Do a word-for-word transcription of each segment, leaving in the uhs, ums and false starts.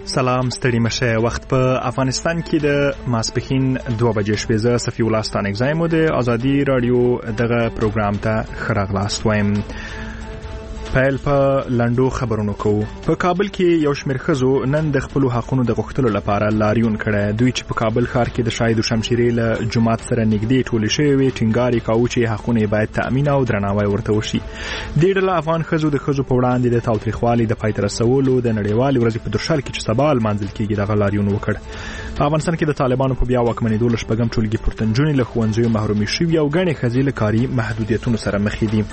سلام ستړي مشه. وخت په افغانستان کې د ماسپښین دوه بجې شپې. زه صفي الله ستانک زایم د ازادي رادیو دغه پروګرام ته ښه راغلاست وایم. پیل په لندو خبرونو کوو. په کابل کې یو شمېر ښځو نن د خپلو حقونو د غوښتلو لپاره لاریون کړی. دوی چې په کابل ښار کې د شاهد شمشیرې له جومات سره نږدې ټولې شوې وې، ټینګار یې کاوه چې حقونه یې باید تأمین او درناوی ورته وشي. دې ډله افغان ښځو د ښځو په وړاندې د تاوتریخوالي د پای ته رسولو د نړیوالې ورځې په درشل کې چې سبا لمانځل کېږي دغه لاریون وکړ. په افغانستان کې د طالبانو په بیا واکمنېدو له شپږم ټولګي پورته نجونې له ښوونځیو محرومې شوي او ګڼې ښځې له کاري محدودیتونو سره مخ دي.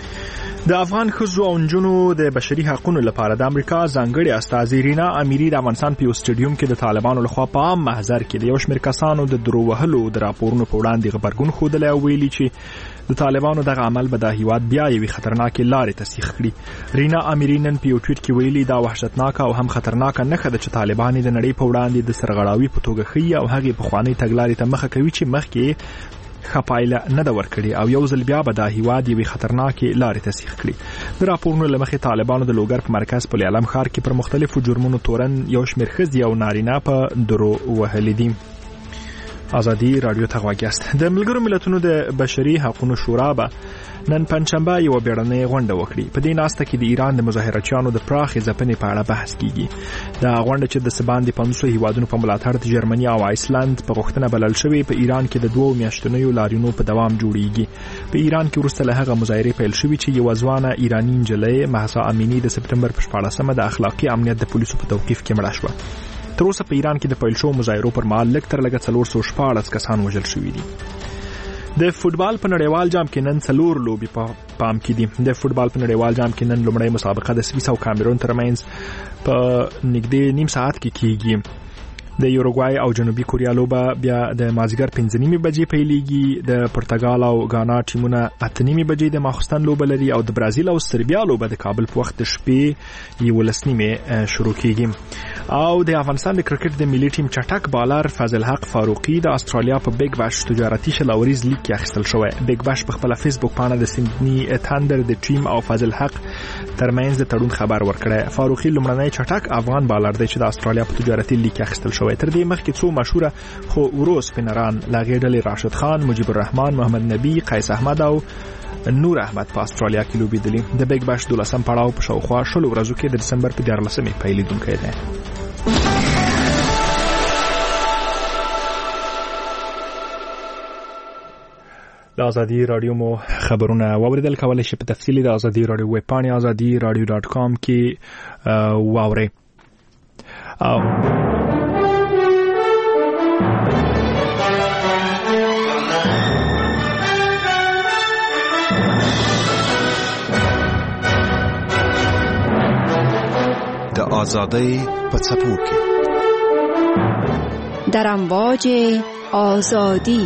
د افغان ښځو او نجونو د بشري حقوقو لپاره د امریکا ځانګړي استازي رینا اميري د افغانستان په سټډیوم کې د طالبانو لخوا په عام محضر کې د یو شمېر کسانو د درو وهلو د راپورونو په وړاندې غبرګون ښودلی او ویلي چې د طالبانو دغه عمل به د هیواد بیا یوې خطرناکې لارې تسخیر کړي. رینا اميري نن په یو ټویټ کې ویلي دا وحشتناک او هم خطرناک نښه ده چې طالبان د نړۍ په وړاندې د سرغړاوي په توګه ښيي او هغې پخوانۍ تګلارې ته مخه کوي چې مخکې خپایله نه دا ورکړي او یو ځل بیا به د هیواد یوې خطرناکې لارې تسخیر کړي. د راپورونو له مخې طالبانو د لوګر په مرکز په علم ښار کې پر مختلفو جرمونو تورن یو شمېر ښځې او نارینه په درو وهلي دي. ازادي رادیو ته غوږ یاست. د ملګرو ملتونو د بشري حقوقو شورا به نن پنځشنبه یو بیړنۍ غونډه وکړي. په دې ناسته کې د ایران د مظاهرچیانو د پراخې ځپنې په اړه بحث کیږي. دا غونډه چې د سباندې پنځوس هیوادونو په ملاتړ د جرمني او آیسلند په غوښتنه بلل شوې په ایران کې د دوه میاشتنیو لاریونونو په دوام جوړیږي. په ایران کې وروسته له هغه مظاهرې پیل شوې چې یو ځوانه ایرانی نجلۍ مهسا امینی د سپتمبر په شپاړلسمه د اخلاقي امنیت د پولیسو په توقیف کې مړه شوه. تر اوسه په ایران کې د پیل شوو مظاهرو پر مهال لږ تر لږه څلور سوه شپاړس کسان وژل شوي دي. د فوتبال په نړیوال جام کې نن څلور لوبې په پام کې دي. د فوتبال په نړیوال جام کې نن لومړی مسابقه د سویس او کامرون ترمنځ په نږدې نیم ساعت کې کیږي. د یوروګوای او جنوبي کوریا لوبه بیا د مازیګر پنځه نیمې بجې پیلېږي. د پرتګال او غانا ټیمونه اته نیمې بجې د ماخوستن لوبه لري او د برازیل او سربیا لوبه د کابل په وخت د شپې یولس نیمې شروع کیږي. او د افغانستان د کرکټ د ملي ټیم چټک بالر فضل حق فاروقي د استرالیا په بیگ باش تجارتي شلاوریز لیګ کې اخیستل شوی. بیگ باش په خپل فیسبوک باندې د سیدني تاندر د ټیم او فضل حق ترمنځ د تړون خبر ورکړی. فاروقي لومړنی چټک افغان بالر دی چې د استرالیا په تجارتي لیګ کې اخیستل شوی. تر دې مخکې څو مشهوره خو ورو سپینران لغې ډلې راشد خان، مجيب الرحمن، محمد نبی، قیس احمد او نور احمد په استرالیا کې لوبېدلي. د بیگ باش دولسم پړاو په شاوخوا شلو ورځو کې د دسمبر په دیارلسمې پیلېدونکی دی. د ازادي رادیو مو خبرونه واوریدل. کولای شئ په تفصیلی د ازادي رادیو ویب پاڼې ازادي رادیو ډاټ کام کې واورئ. او د آزادی په څپو کې در امواج آزادی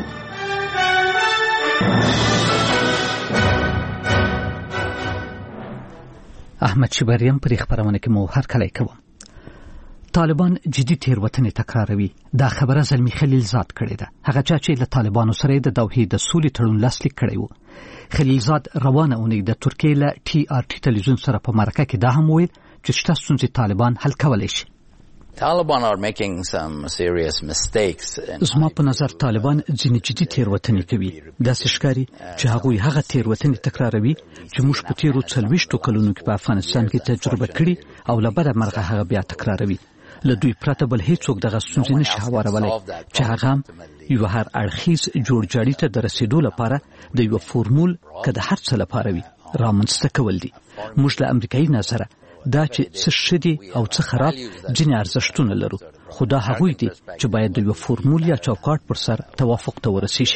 احمد شبریم پر خبرونه کې مو هر کله کوم. طالبان جدي تیروتنې تکراروي. دا خبره زلمی خلیل زاد کړې ده. هغه چې له طالبانو سره د دوحې د سولې تړون لاسلیک کړی و. خلیل زاد روانه اونۍ د ترکیې له ټي آر ټي تلویزیون سره په مرکه کې دا هم ویل چې شته ستونزې طالبان حل کولی شي. Taliban are making some serious mistakes. زما په نظر طالبان ځینې جدي تیروتنې کوي. داسې ښکاري چې هغوی هغه تیروتنې تکراروي چې موږ په تیرو څلوېښتو کلونو کې په افغانستان کې تجربه کړي او له بده مرغه هغه بیا تکراروي. له دوی پرته بل هیڅوک دغه ستونزې نشي هوارولی چې هغه هم یو هر اړخیز جوړجاړي ته د رسیدو لپاره د یو فورمول که د هر څه لپاره وي رامنځته کول دي. موږ له امریکایي نظره دا چې څه ښه دي او څه خراب ځینې ارزښتونه لرو، خو دا هغوی دي چې باید د یو فورمول یا چوکاټ پر سر توافق ته ورسیږي.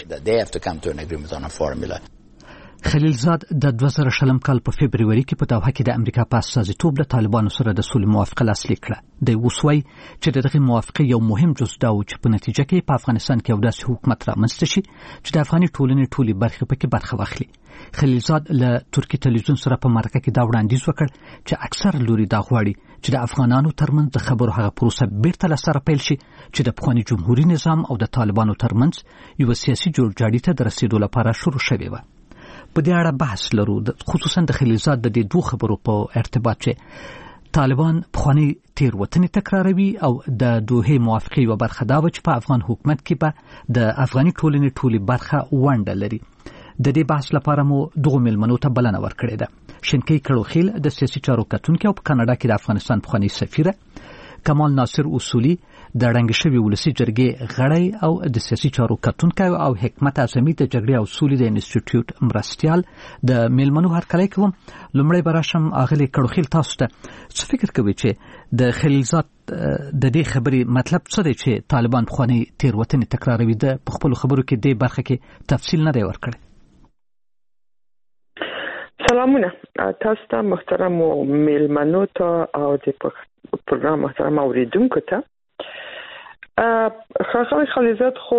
خلیل زاد د دوه زره شلم کال په فبروري کې په دوحه کې د امریکا په استازیتوب له طالبانو سره د سولې موافقه لاسلیک کړه. د وسوي چې دغه موافقه یو مهم جز دا و چې په نتیجه کې په افغانستان کې یو داسې حکومت رامنځته شي چې د افغاني ټولنې ټولې برخې پکې برخه واخلي. خلیل زاد له ترکی تلویزیون سره په مرکه کې دا وړاندیز وکړ چې اکثر لوري دا غواړي چې د افغانانو ترمنځ د خبرو هغه پروسه بیرته له سره پیل شي چې د پخواني جمهوریت نظام او د طالبانو ترمنځ یو سیاسي جوړجاړي ته د رسیدو لپاره شروع شوې و. په دې اړه بحث لرو، خصوصا د خلیل زاد د دې دوه خبرو په ارتباط چې طالبان پخوانی تیروتنې تکراروي او د دوحې موافقې یوه برخه دا وه چې په افغان حکومت کې به د افغاني ټولنې ټولې برخه ونډه لري. د دې بحث لپاره مو دغو مېلمنو ته بلنه ورکړې ده. شینکۍ کړوخیل د سیاسي چارو کتونکی او په کاناډا کې د افغانستان پخوانی سفیره، کمال ناصر اصولي د ړنګ شوي ولسي جرګې غړی او د سیاسي چارو کتونکی، او حکمت اعظمي د جګړې او سولې د انسټیټیوټ مرستیال. د میلمنو هرکلی کوم. لومړی به راشم اغلې کړوخیل، تاسو ته څه فکر کوئ چې د خلیلزاد د دې خبرې مطلب څه دی چې طالبان پخوانۍ تېروتنې تکراروي؟ د په خپلو خبرو کې دې برخه کې تفصیل نه دی ورکړی. سلامونه تاسو ته، محترمو میلمنو ته او د پروګرام محترم اوریدونکو ته. ښاغلی خلیلزاد خو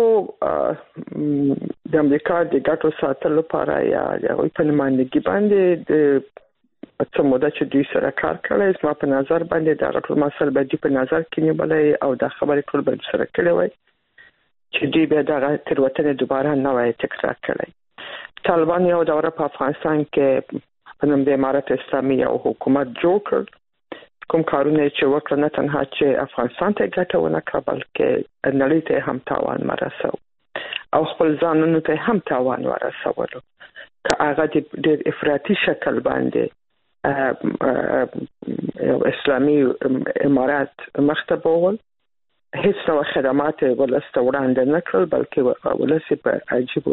د امریکا د ګټو ساتلو لپاره یا د هغوی په نمایندګي باندې د څه موده چې دوی سره کار کړی، زما په نظر باندې دغه ټول مسایل به دوی په نظر کې نیولی او دا خبرې ټول به سره کړې وای چې دوی بیا دغه تېروتنې دوباره نه وای تکرار کړی. طالبان یو دوره په افغانستان کې په نوم د امارت اسلامي یو حکومت جوړ کړ. کوم کارونه چې وکړه نه تنها چې افغانستان ته ګټه ونه کړه بلکې نړۍ ته هم تاوان ورسو او خپل ځانونو ته هم تاوان ورسولو. که هغه د ډېر افراطي شکل باندې یو اسلامي امارات مخته بوغل، هیڅ نوع خدمات ولس ته وړاندې نه کړل بلکې ولس په عجیبو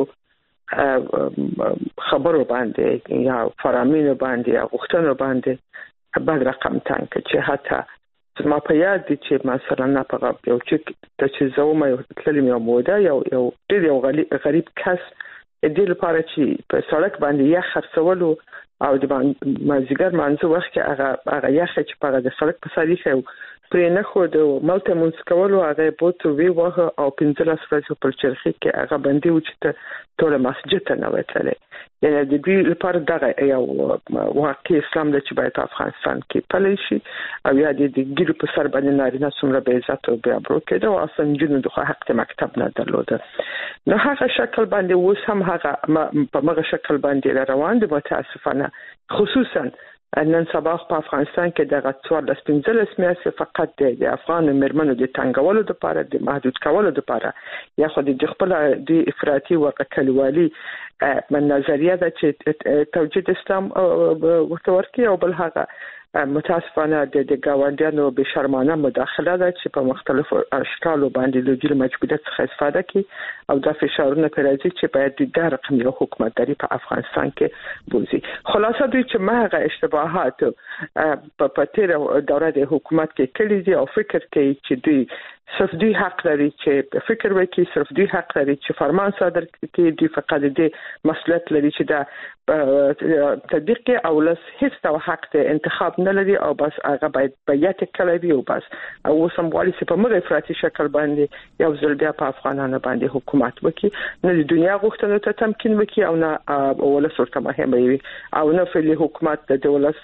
خبرو باندې یا فرامینو باندې یا غوښتنو باندې بد رقم تنګ چې حتی زما په یاد دي چې مثلا نه په یو چې چې زومه یو تللم یو موده یو یو ډېر یو غریب کس دې لپاره چې په سړک باندې یخ خرڅولو او د مازیګر منځو وخت کې هغه هغه یخ چې په د سړک په سر یې پرې نه خو د ملته مونږ کولو هغه بوت وی وه او پنځلس ورځې په چرخي کې هغه باندې و چې ټول مسجد ته نه وتلې. یعنی د دې لپاره دغه یو واقعي اسلام د چې باید په افغانستان کې پلی شي او یا د ګیرو په سر باندې نارینه څومره بې عزت او بې ابرو کېده او اصلا نجونو د حق د مکتب نه درلوده. نو هغه شکل باندې اوس هم هغه په هغه شکل باندې روان دي متاسفانه، خصوصا نن سبا په افغانستان کې دغه څوارلس پنځلس میاشتې فقط د افغان مېرمنو د تنګولو لپاره د محدود کولو لپاره یا خو د خپل د افراطي وقکلوالي نظریه ده چې توجید اسلام ورته ورکړي او بل هغه متاسفانه د ګاونډیانو به شرمانه مداخله ده چې په مختلفو اشکالو باندې د جل مجبوریت څخه استفاده کوي او د فشارونو پر راځي چې باید د رقم یو حکومتداري په افغانستان کې بوزي. خلاصه دوی چې ماغه اشتباهات په تیر دوره د حکومت کې کړي دي او فکر کوي چې دوی صرف دوی حق لري چې فکر وکړي، صرف دوی حق لري چې فرمان صادر کړي، دوی فقط دې مسؤلیت لري چې دا تطبیق او لس هیڅ نوع حق ته انتخاب نه لري او بس هغه باید بیات کړي وي او بس او سمبولي چې په مغه افراطي شکل باندې یو ځل بیا په افغانانو باندې حکومت وکړي، نه د دنیا غوښتنو ته تمکین وکړي او نه ولس ورته مهمه وي او نه فعلی حکومت د دولت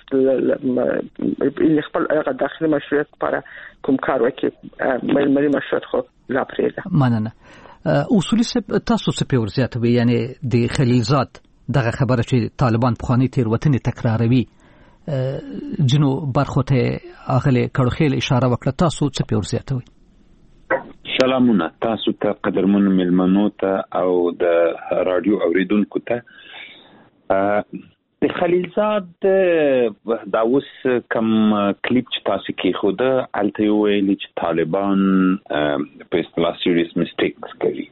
خپل داخلي مشروعیت لپاره کوم کار وکړي. ملي مشروعیت خو لا پرېږده. مننه. اصولي صاحب تاسو څه پور زیاتوي؟ یعنی د خلیلزاد دغه خبره چې طالبان پخوانۍ تېروتنې تکراروي جنو برخو ته اغلی کړوخیل اشاره وکړه، تاسو څه پور زیاتوي؟ سلامونه تاسو ته قدرمن ملمنو ته او د رادیو اوریدونکو ته. د خلیلزاد دا اوس کم کلیپ چې تاسو کې خوده الته ویلي چې طالبان په اصطلاح سیریس میسټیکس کوي.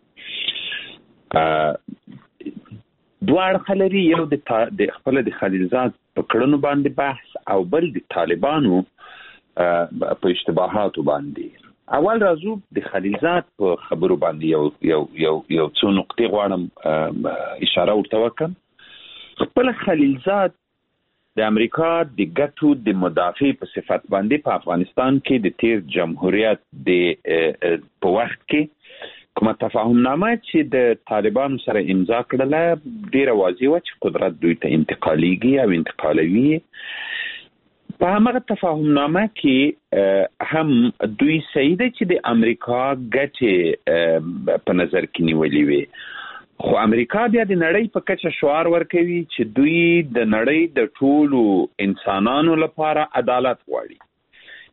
دوه خلري یو د خپل د خلیلزاد په کړنو باندې بحث او بل د طالبانو په اشتباهاتو باندې. اول راځو د خلیلزاد په خبرو باندې یو یو یو یو څو نقطې غواړم اشاره ورته وکړم. خپل خلیلزاد د امریکا د ګټو د مدافع په صفت باندې په افغانستان کې د تیر جمهوریت د په وخت کې کومه تفاهمنامه چې د طالبانو سره امضا کړله ډیره واضح و چې قدرت دوی ته انتقالیږي او انتقالوي. په هغه تفاهمنامه کې هم دوی صحیح ده چې د امریکا ګټې په نظر کې نیولې وي، خو امریکا بیا د نړۍ په کچه شعار ورکوي چې دوی د نړۍ د ټولو انسانانو لپاره عدالت غواړي.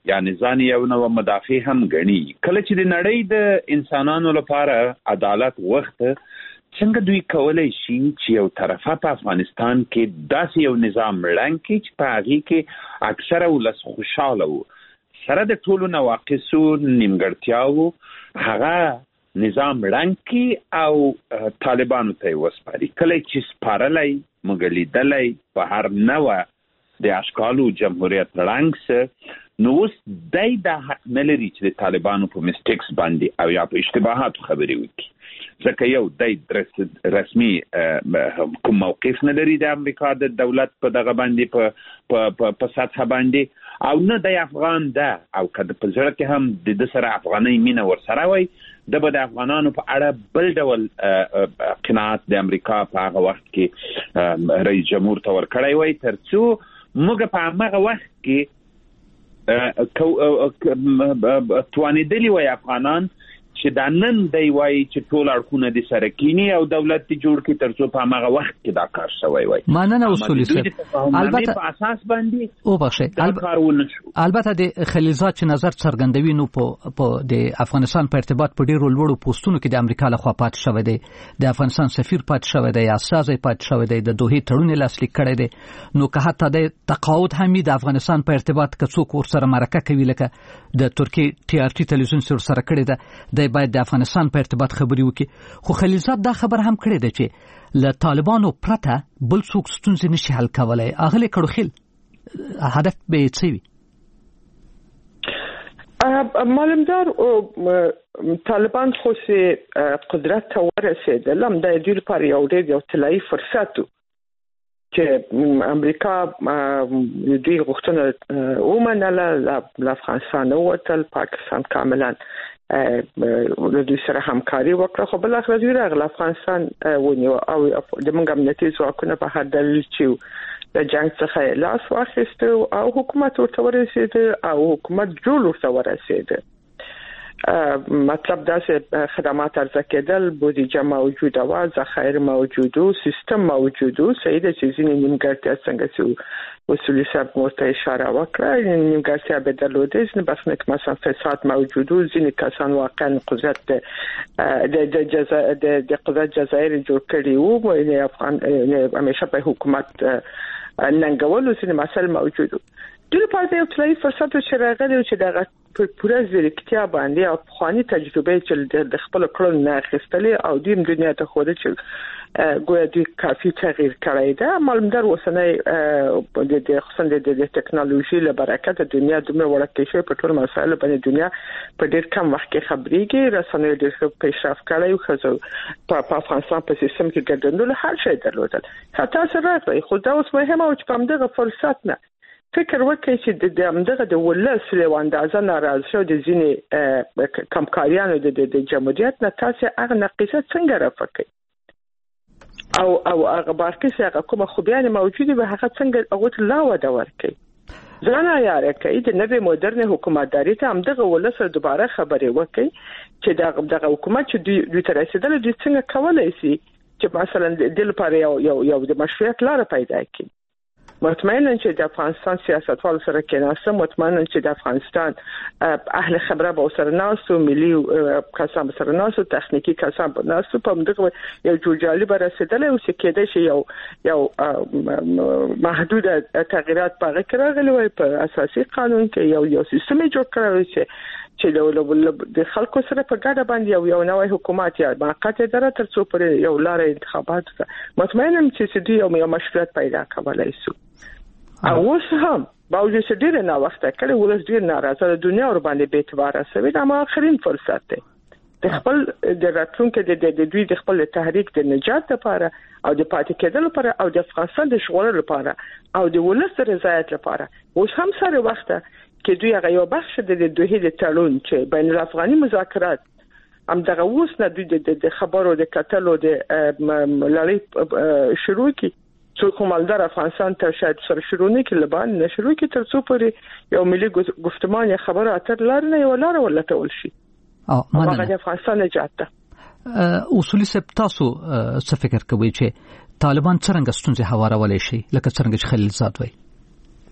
یعنی ځان یو نو مدافع هم غني. کله چې د نړۍ د انسانانو لپاره عدالت وخت څنګه دوی کولای شي چې یو طرفه په افغانستان کې داسې یو نظام ړنګ کړي چې په هغې کې اکثره ولس خوشحاله وو سره د ټولو نواقصو نیمګړتیاوو هغه نظام ړنګ کړي او طالبانو ته یې وسپاري. کله چې سپارلی موږ لیدلی په هر نوع د اشکالو جمهوریت ړنګ سه نو اوس دی دا حق نه لري چې د طالبانو په مسټیکس باندې او یا په اشتباهاتو خبرې وکړي ځکه یو دی رسمي کوم موقف نه لري د امریکا د دولت په دغه باندې په په سطح باندې او نه د افغان ده او که په زړه کې هم د ده سره افغانۍ مینه ورسره وای د به د افغانانو په اړه بل ډول قناعت د امریکا په هغه وخت کې رئیس جمهور ته ورکړی وای تر څو موږ په همغه وخت کې توانېدلي وای افغانان چې دا نن دی وایي چې ټول اړخونه د سره کینی او دولت دې جوړ کړي تر څو په همغه وخت کې دا کار شوی وای. مننه اصولي صاحب. البته په اساس باندې او بخښه البته د خلیلزاد چې نظر څرګندوي نو په په د افغانستان په ارتباط په ډیرو لوړو پوسټونو کې د امریکا لخوا پات شوی دی. د افغانستان سفیر پات شوی دی، استازی پات شوی دی، د دوه تړون لاسلیک کړی دی. نو که حتی د تقاعد هم د افغانستان په ارتباط کې څوک ورسره مرکه کوي لکه د ترکیه ټي ار ټي تلویزیون سره کړی دی باید د افغانستان په ارتباط خبري وکړي. خو خلیلزاد دا خبر هم کړی دی چې له طالبانو پرته بل څوک ستونزې نشي حل کولای. اغلی کړوخیل هدف به څه وي؟ معلومدار طالبان خو سي قدرت ته ورسېدل هم د دوی لپاره یو ډېر یو طلایي فرصت و چې امریکا دوی غوښتنه ومنله له افغانستان ووتل، پاکستان کاملا له دوی سره همکاري وکړه خو بالاخره دوی راغله افغانستان ونیو او د موږ امنیتي ځواکونه په هر دلیل چې د جنګ څخه لاس واخیسته او حکومت ورته ورسېده او حکومت جوړ ورته ورسېده. مطلب دا چې خدمات عرضه کېدل، بودیجه موجوده و، ذخایر موجود و، سیستم موجود و. صحیح ده چې ځینې نیمګړتیا څنګه چې اصولي صاحب ورته اشاره وکړه نیمګړتیا به درلوده، ځینې بخښنه کې مثلا فساد موجود و، ځینې کسان واقعا قدرت د د د قدرت جزایر جوړ کړي وو یعنې افغان همیشه په حکومت ننګولو ځینې مسایل موجود و. دوی لپاره یو طلایي فرصت چې راغلی چې دغه په پوره ځیرکتیا باندې او پخواني تجربه چې د خپل کړنو نه اخیستلې او دوی دنیا ته ښوده چې ګویا دوی کافي تغییر کړی ده. معلومدار اوسنی د خصوصا د ټکنالوژي له برکته دنیا دومره وړاندې شوې په ټول مسایلو باندې دنیا په ډېر کم وخت کې خبرېږي. رسنۍ ډېر ښه پیشرفت کړی خو په افغانستان په سیستم کې ګډوډول هر شی درلودل. حتی سره راغلی خو دا اوس مهمه او چې په همدغه فرصت نه فکر وکړي چې د همدغه د ولس له اندازه ناراض شو د ځینې کمکاریانو د جمهوریت نه تاسو هغه نقیصه څنګه رافقي او او هغه بارکس هغه کومه خوبیان موجوده به هغه څنګه هغه لا وده ورکړي ځان یاره کوي د نوې مدرن حکومتداري ته همدغه ولس دوباره خبرې وکړي چې دغه دغه حکومت چې دوی تر رسیدل د څنګه کولای شي چې مثلا د لپاره یو یو یو د مشروعیت لار پیدا کړي. مطمئنا چې د افغانستان سیاستوال سره کېناستم، مطمئنا چې د افغانستان اهل خبره به سره ناسو، ملي کسان سره ناسو، تخنیکی کسان به ناسو، په دغه یو جوړجاړي به رسیدلی او چې کېدای شي یو یو محدود تغییرات په هغه کې راغلي وای په اساسي قانون کې یو یو سیستم جوړ کړی چې چې د خلکو سره په ګډه باندې یو یو نوې حکومت یا موقت اداره تر څو پر یو لار انتخابات مطمئنا چې دوی یو مشروعیت پیدا کولای شي. او اوس هم باوجود چې ډېر نه وخت کړي ولس ډېر ناراضه د دنیا ور باندې به اعتبار سوي دا ما اخرین فرصت دی د خپل د راتلونکو د دوی د خپل تحریک د نجات لپاره او د پاتې کېدل لپاره او د افغانستان د شغل لپاره او د ولس د رضایت لپاره اوس هم سره وخت کې دوی هغه یو بخش د دوه د تړون چې بین الافغاني مذاکرات هم دغه اوس نه دوی د خبرو د کتلو د لړۍ شروع کی څو کومالدار افغانستان ته شاید سره شروع نه کړي لبان نه شروع کی تر څو پرې یو ملي گفتمان یا خبره اتر لار نه یو لار ولټول شي او هغه د افغانستان نجات ته. اصولي سب تاسو څه فکر کوئ چې طالبان څنګه ستونزې هوارولای شي لکه څنګه چې خلیلزاد وایي؟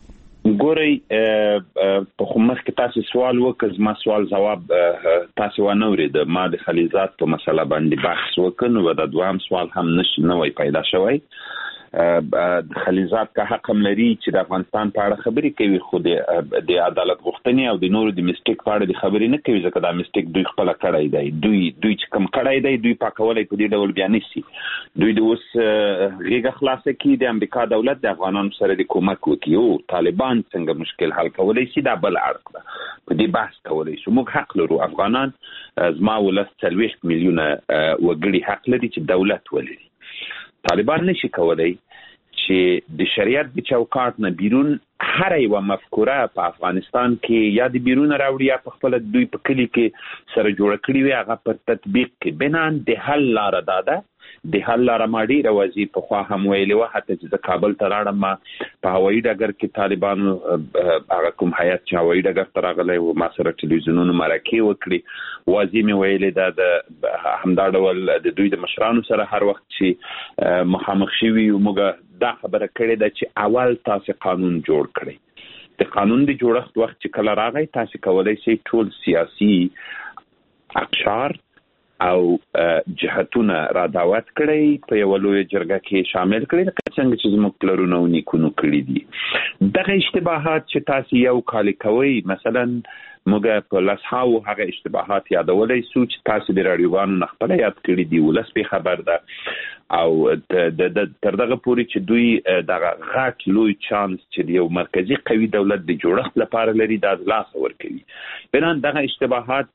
ګورئ په خمس کې تاسو سوال وکړ، ما سوال جواب تاسو ونه اورید. ما د خلیزات په مسله باندې بحث وکړ، نو د دوام سوال هم نشي نوې پیدا شوی. د خلیزات کا حق هم لري چې د افغانستان په اړه خبرې کوي، خو د عدالت غوښتنې او د نورو د میسټیک په اړه د خبرې نه کوي، ځکه دا میسټیک دوی خپل کړی دی. دوی دوی چې کم کړی دی دوی پاکولای په دې ډول بیان نشي. دوی د اوس غیږه خلاصه کی د امریکا دولت د افغانانو سره د کومک وکړي او طالبان څنګه مشکل حل کولای شي، دا بل اړخ ده. په دې بحث کولای شو. موږ حق لرو، افغانان زما ولس څلوېښت میلیونه وګړي حق لري چې دولت ولري. طالبان نشي کولای چې د شریعت د چوکاټ نه بیرون هر یو مفکوره په افغانستان کې یا د بیرون راوړي یا په خپل دوی په کلی کې سره جوړ کړی وي، هغه پر تطبیق کې بنان د حل لار ده. د حل لار ما ډیره وځي په خوا هم ویلې و، حتی چې د کابل ته لاړم ما په هوایي ډګر کې طالبانو هغه کوم هیات چې هوایي ډګر ته راغلی و ما سره ټلویزیونونو مرکې وکړي. واضح مې ویلې دا د همدا ډول د دوی د مشرانو سره هر وخت چې مخامخ شوي موږ دا خبره کړې ده چې اول تاسو قانون جوړ کړئ. د قانون د جوړښت وخت چې کله راغی تاسو کولی شئ ټول سیاسي اقشار او جهتونه را دعوت کړئ، په یو لوی جرګه کې شامل کړئ، لکه څنګه چې زموږ پلرونه او نیکونو کړي دي. دغه اشتباهات چې تاسو یو کال کوئ، مثلا موږ په لسهاو هغه اشتباهات یادولای سو چې تاسو د راډیوګانو نه خپل یاد کړی دی، ولس به خبر ده. او د تر دغه پورې چې دوی دغه غاټ لوی چانس چې د یو مرکزی قوي دولت د جوړښت لپاره لري دا لاس ورکوي. بنان دغه اشتباهات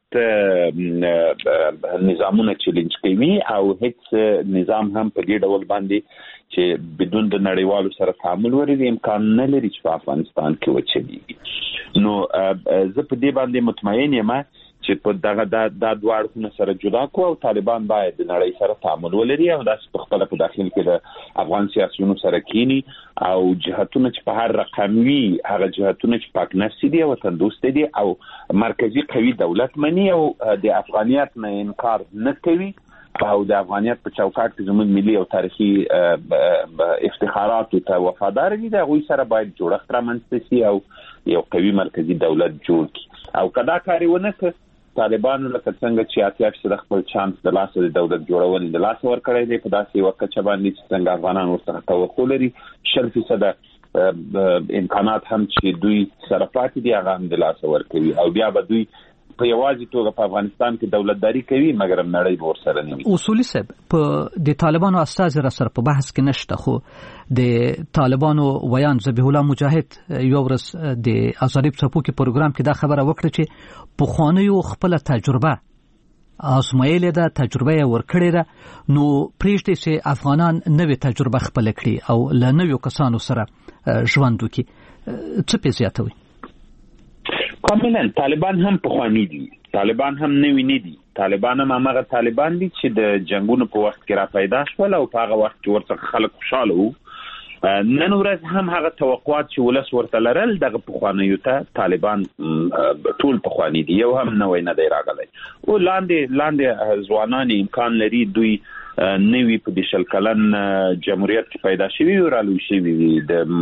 نظامونه چیلنج کوي او هیڅ نظام هم په دې ډول باندې چې بدون د نړیوالو سره تعامل ولري امکان نه لري چې په افغانستان کې وچلي. نو زه په دې باندې مطمئن یم چې په دغه د دوه اړخونو سره جدا کو او طالبان باید د نړۍ سره تعامل ولري او داسې په خپل په داخل کې د افغان سیاسيونو سره کینی او جهتونه چې په هر رقم وي هغه جهتونه چې پاک نفسي دي او تندوست دي او مرکزی قوي دولت مني او د افغانیت نه انکار نه کوي او د افغانیت په چوکاټ کې زموږ ملي او تاریخي افتخارات ته وفادار دي. د غوي سره باید جوړښت رامنځته شي او یو قوي مرکزی دولت جوړ کړي او کدا کارونه کوي. طالبانو لکه څنګه چې اتیا فیصد خپل چانس د لاسه د دولت جوړول د لاسه ور کړی دی، په داسې وخت چې باندې چې څنګه افغانان ورسره توقع لري شل فیصد امکانات هم چې دوی سره پاتې دي هغه هم د لاسه ور کوي او بیا به دوی په یوازې توګه په افغانستان کې دولتداري کوي مګر نړۍ به ورسره نه وي. اصولي صاحب په د طالبانو استاذ را سره په بحث کې نشته، خو د طالبانو ویان ذبیح الله مجاهد یو ورځ د ازادي په کې پروګرام کې دا خبره وکړه چې په خوانیو خپل تجربه آزمایلې ده، تجربه یې ورکړې ده، نو پرېږدي چې افغانان نوې تجربه خپل کړي او له نویو کسانو سره ژوند وکړي. څه پې زیاتوي؟ کاملا طالبان هم پخوانی دي، طالبان هم نوی نه دي، طالبان هم هغه طالبان دي چې د جنگونو په وخت کې را پیدا شول او په هغه وخت کې ورڅخه خلک خوشاله وو. نن ورځ هم هغه توقعات چې ولس ورته لرل دغه پخوانیو ته طالبان ټول پخوانی دي، یو هم نوی نه دی راغلی. او لاندې لاندې ځوانان امکان لري دوی نوی په د شل کلن جمهوریت کې پیدا شوي او رالوي شوي وي.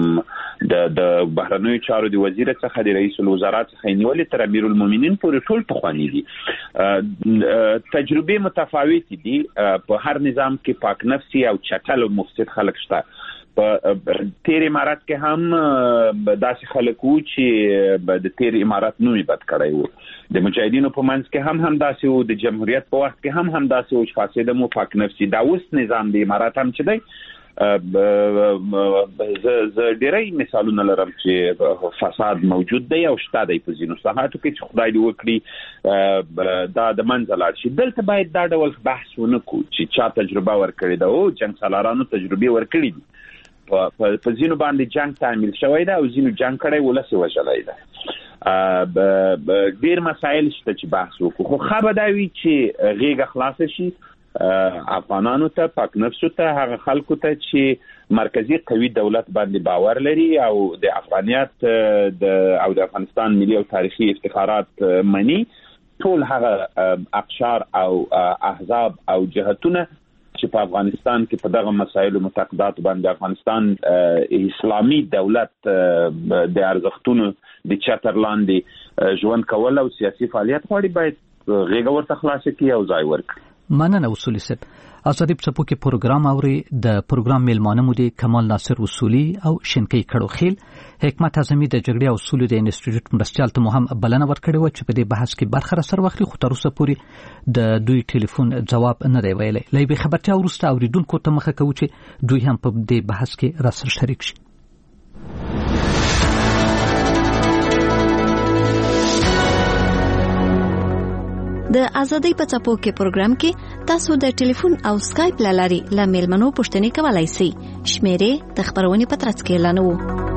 د د بهرنیو چارو د وزیر څخه د رئیس الوزرا څخه نیولې تر امیر المؤمنین پورې ټول پخوانی دي. تجربه متفاوت دي، په هر نظام کې پاک نفسي او چټل او مفسد خلک شته. په تیر امارات کې هم داسې خلک وو چې د تیر امارات نومي بد کړی وو، د مجاهدینو په منځ کې هم هم داسې وو، د جمهوریت په وخت کې هم هم داسې وو چې فاسد مو پاک نفسي. دا اوس نظام د امارات هم چې دی زه ډېری مثالونه لرم چې فساد موجود دی او شته دی په ځینو ساحاتو کې چې خدای دې وکړي دا د منځه لاړ شي. دلته باید دا ډول بحث ونه کړو چې چا تجربه ورکړې ده او جنګ سالارانو تجربې ورکړي دي. په ځینو باندې جنگ تعمیل شوی ده او ځینو جنگ کړی ولس یې وژلی ده. ډېر مسایل شته چې بحث وکړو، خو ښه به دا وي چې غېږه خلاصه شي افغانانو ته، پاک نفسو ته، هغه خلکو ته چې مرکزی قوي دولت باندې باور لري او د افغانیت او د افغانستان ملي او تاریخي افتخارات مني. ټول هغه اقشار او احزاب او جهتونه چې په افغانستان کې په دغه مسایلو معتقدات باندې افغانستان اسلامي دولت د ارزښتونو د چتر لاندې ژوند کول او سیاسي فعالیت غواړي باید غیږ ورته خلاصه کړي او ځای ورکړي. مننه اصولي صاحب. ازادي پڅپوکي پروګرام اوري. د پروګرام میلمانه مو دي کمال ناصر اصولي او شینکی کړوخیل. حکمت اعظمي د جګړې او سولې د انسټیټیوټ مرستيال ته مهم بلنه ورکړې و چې په دې بحث کې برخه سره واخلي، خو تر اوسه پورې د دوی ټلیفون جواب نه دی ویلي. لایبي خبرتیا ورسته اوریدونکو ته مخه کوي چې دوی هم په دې بحث کې را سره شریک شي. د ازادۍ په څپو کې پروګرام کې تاسو د ټلیفون او سکایپ لاري له میلمنو پوښتنې کولای شئ. شمیرې د خبرونې په ترڅ کې اعلانوو.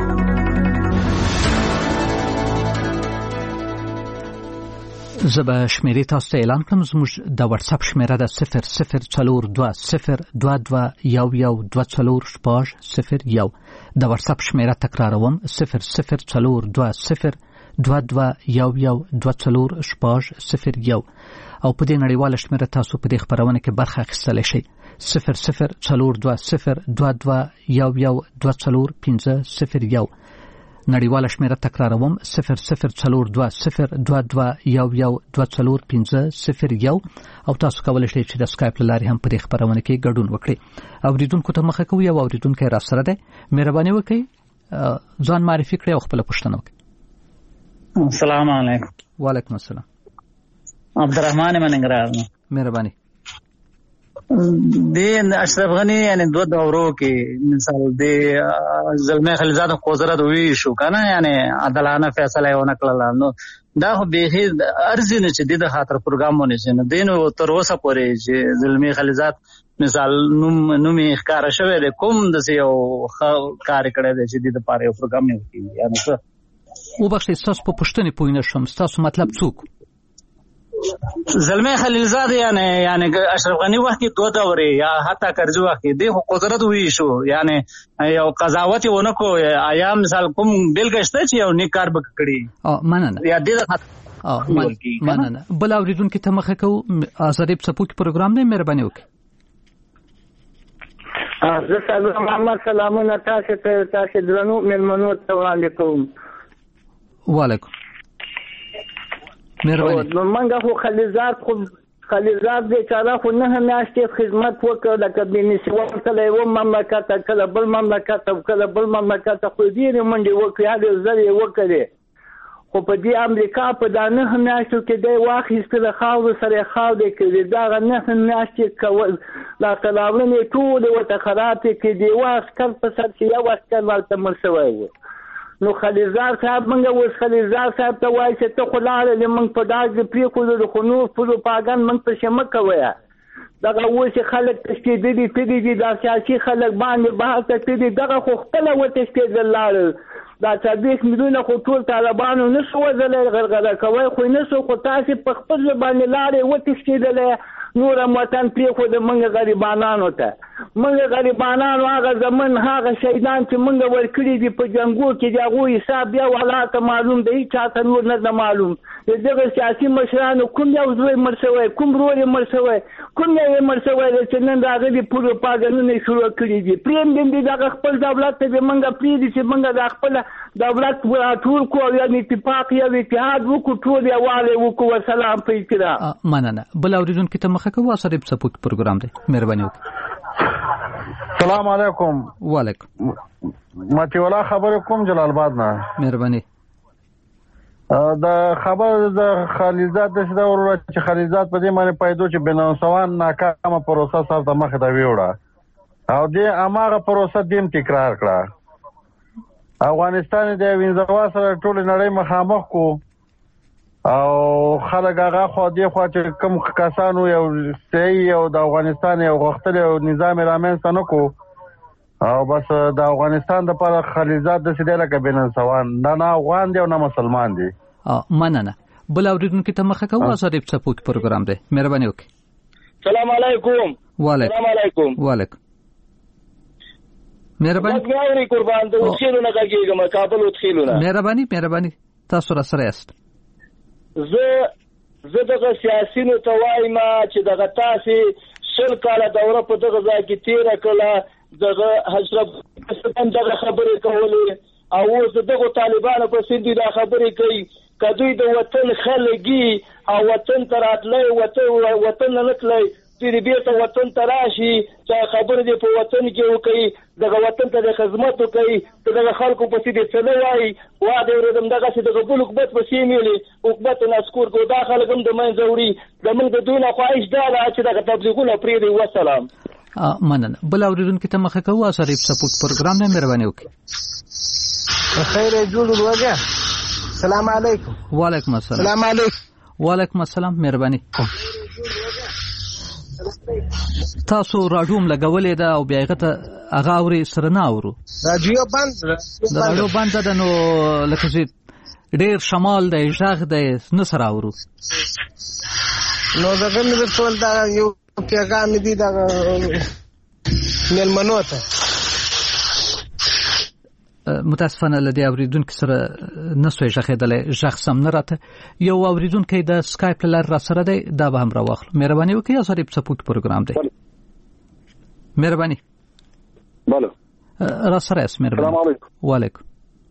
زه به شمیرې تاسو ته اعلان کړم. زموږ د واتس اپ شمیره ده صفر صفر څلور دوه صفر دوه دوه یو یو دوه څلور شپږ صفر یو. د واتس اپ شمیره تکراروم صفر صفر څلور دوه صفر دوه دوه یو یو دوه څلور شپږ صفر یو. او په دې نړیواله شمیره تاسو په دې خبرونه کې برخه اخیستلی شئ. صفر صفر څلور دوه صفر دوه دوه یو یو دوه څلور پنځه صفر یو. نړیواله شمیره تکراروم صفر صفر څلور دوه صفر دوه دوه یو یو دوه څلور پنځه صفر یو. او تاسو کولی شئ چې د سکایپ له لارې هم په دې خبرونه کې ګډون وکړئ. اوریدونکو ته مخه کوي او اوریدونکی را سره دی. مهرباني وکړئ ځان معرفي کړئ او خپله پوښتنه وکړئ. السلام علیکم. وعلیکم السلام. عبدالرحمن مننګرار. مهرباني. د اشرف غنی یعنی دو دورو کې مثال د زلمه خلیزاد قدرت وی شو کنه یعنی عدالانه فیصله ونه کړل. نو دا خو به ارزي نه چې د خاطر پروګرامونه چې نه دینو تر اوسه پورې چې زلمه خلیزاد مثال نوم نومي ښکار شوی د کوم د یو کار کړی دی چې د پاره یو پروګرام نه وکړي. یعنی څه او بخښئ ستاسو په پوښتنې پوه نه شوم. ستاسو مطلب څوک؟ زلمه خلیلزاد یعنی یعنی اشرف غنی وخت دو دورې یا حتی کرجو وخت د قدرت وی شو یعنی یو قضاوت ونه کو آیا مثال کوم بیلګشته چې یو نیک کار وکړي. اه مننه. یا دې اه مننه. بل اوریدونکو ته مخه کو ازادي پڅپوکي پروګرام دی. مهرباني وکړئ. زه صاحب محمد سلامونه تاسو ته تاسو درنو مېلمنو ته وړاندې کوم. وعلیکم. مهرباني. نو منګه خو خلیزات خو خلیزات دې چاره خو نه میاشتې خدمت وکړ لکه بنسوال کله یو مملکت کله بل مملکت کله بل مملکت خو دې منډي وکړي هغه زری وکړي. خو په دې امریکا په دانه میاشتو کې دی واخیستل خاور سره خاور کې دا نه میاشتې کول لا کلاولنې ټول وته خراب کې دی واسکر په سر کې یو واسکر ورته مرسوي و. نو خلیزار صاحب منګه وس خلیزار صاحب ته وایي چې ته خلاله لمن په داج پری کو د خنو په پاګان من په شمه کوي. دغه وایي چې خلک تشکیدي دي په دې د سیاسي خلک باندې بحث کوي. دغه خو خپل وته تشکیدل لاله دا څلوېښت میلیونه خو ټول طالبانو نشو وځلې غرغره کوي خو نشو خو تاسو په خپل باندې لارې وتښتېدلې. نور وطن پرې خو د منګ غریبانو ته منګ غریبانو هغه زمون هغه شهیدان چې منګ ورکړي دي په جنگو کې د هغوی حساب بیا ولاته معلوم دی چاته نور نه معلوم. دغه سیاسي مشرانو کوم یو زوی مرسوي کوم ورور مرسوي کوم یې مرسوي چې نن راغلي پروپاګاندا شروع کړي دي. پریم دې دغه خپل دولت ته منګ پرې دي چې منګ د خپل دولت ټول کو یا اتفاق یا اتحاد وکړو ټول یواله وکړو. سلام په احترام. مننه. بل اوریدونکو ته مخه کوو ازادي پڅپوکي پروګرام دی. مهرباني وکړئ. السلام علیکم. وعلیکم. ماته ولا خبر کوم جلال آباد نه. مهرباني. د خبر د خلیزات د شدا ور چې خلیزات په دې معنی پیدا چې بنوسوان ناکامه پروسه سره د مخ ته ویوړه او دې اماغه پروسه دیم تکرار کړه. افغانستان د وینځوا سره ټول نړۍ مخامخ کو او خلک هغه خو دې خو چې کوم کسانو یو صحیح او د افغانستان یو غختل او نظام رامنځته نه کو او بس د افغانستان د پر خلیزات د سیده لکه بنوسوان نه نه افغان دی او نه مسلمان دی. مننه. بل اوریدونکو ته مخه کوو ازادي پڅپوکي پروګرام دی. مهرباني وکړئ. سلام علیکم. وعلیکم. سلام علیکم. وعلیکم. مهرباني. مګاوري قربان د وسیلونه کېږم کابل وتخیلونه. مهرباني مهرباني تاسو را سره یاست. زه زه دغه سیاسيونو ته وایم چې دغه تاسو شل کاله دوره په دغه ځای کې تیره کړله دغه حشرف هم دغه خبرې کولې او اوس دغه طالبانو په سندي دا خبرې کوي که دوی د وطن خلګي او وطن ته راتلی وطن وطن نه تللی دوی بیرته وطن ته راشي چې خبرې دې په وطن کې وکړي دغه وطن ته د خدمت وکړي ته دغه خلکو پسې دې څه نه وایي وا دې ورېدم دغسې دغه بل حکومت پسې میلي حکومت نسکور کو دا خلک هم د منځه وړي زموږ د دوی نه خواهش دا ده چې دغه تبلیغونه پرېږدي. وسلام. مننه. بل اورېدونکي ته مخه کوو اشرف سپورټ پروګرام نه مهرباني وکړي. بخیر جوړ ورګه. السلام علیکم. وعلیکم السلام. السلام علیکم. وعلیکم السلام. مهرباني. تاسو راډیو لګولې ده او بیا هغه ته هغه اوري سره نه اورو. راډیو بند دا راډیو بند ده نو لکه چې ډېر شمال دی ژغ دی نه سره اورو. نو دغه مې ټول دا یو پیغام دی دا ملمنو ته متاسفانه لدی اوریدونکو سره نسوي ژغېدل ژغ سم نه راته. یو اوریدونکو د سکایپ لار را سره دی دا به هم راوخلو. مهرباني وکړئ یا سره سپورټ پروګرام دی. مهرباني. بله را سره اس مهرباني. السلام علیکم. وعلیکم.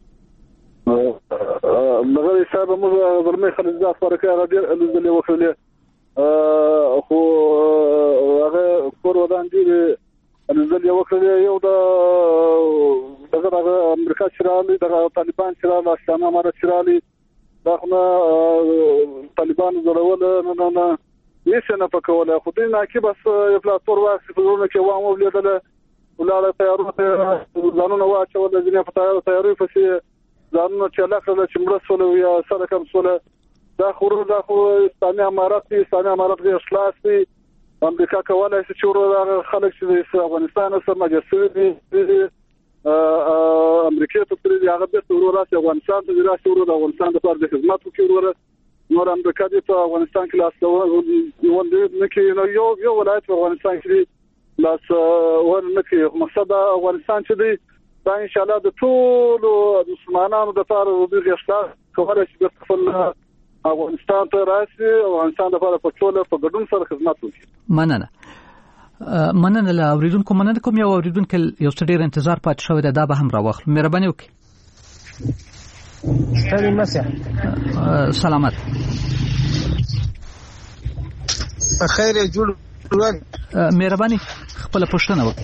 مغري صاحب موږ زلمه خلک ځا فرقه غډیر الزلې وکړلې خو هغه کور ودان دي الزلې وکړلې یو د دغه امریکا چرالي دغه طالبان چرالي اشتانه ماره چرالي دغه طالبان زړول نه نه نه هیڅ نه پکوله خو دې نه کې بس یو پلاتفور واکس په ورونه کې وامو لیدل ولاله تیارو ته ځانونه واچول د دنیا په تیارو تیارو پسې ځانونه چې لکه چې مرسول یا سره کوم سره دا خور دا خو اسلامي امارات دي اسلامي امارات کې اخلاص دي امریکا کولای شي چې ورو خلک چې افغانستان سره مجسوي دي امریکا ته پرې هغه به ورو راځي افغانستان ته راځي ورو د افغانستان لپاره د خدمت کوي ورو نور امریکا دې په افغانستان کې لاس ته ولې نه کې یو یو ولایت په افغانستان کې لاس ورنه کې مقصد افغانستان چې دی دا ان شاء الله د ټول مسلمانانو د لپاره د اصلاح کولای شي د خپل افغانستان ته راشي افغانستان لپاره په ټول په ګډون سره خدمت وکړي. مننه. مننه له اوریدونکو مننه کوم یو اوریدونکو یو څه ډیر انتظار پات شوی دا به هم راوخلو. مهرباني وکړئ. ستړي مشه. سلامت. بخیر جوړ ورګ. مهرباني خپل پوښتنه وکړئ.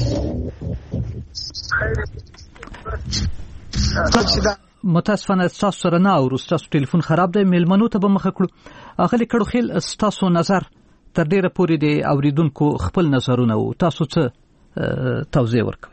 متاسفانه تاسو سره نه اورو تاسو ټلیفون خراب دی. میلمنو ته به مخه کړو. اغلی کړو خیل تاسو نظر تر ډیره پورې دی اوریدونکو خپل نظرونه وو تاسو څه توضیح ورکوي؟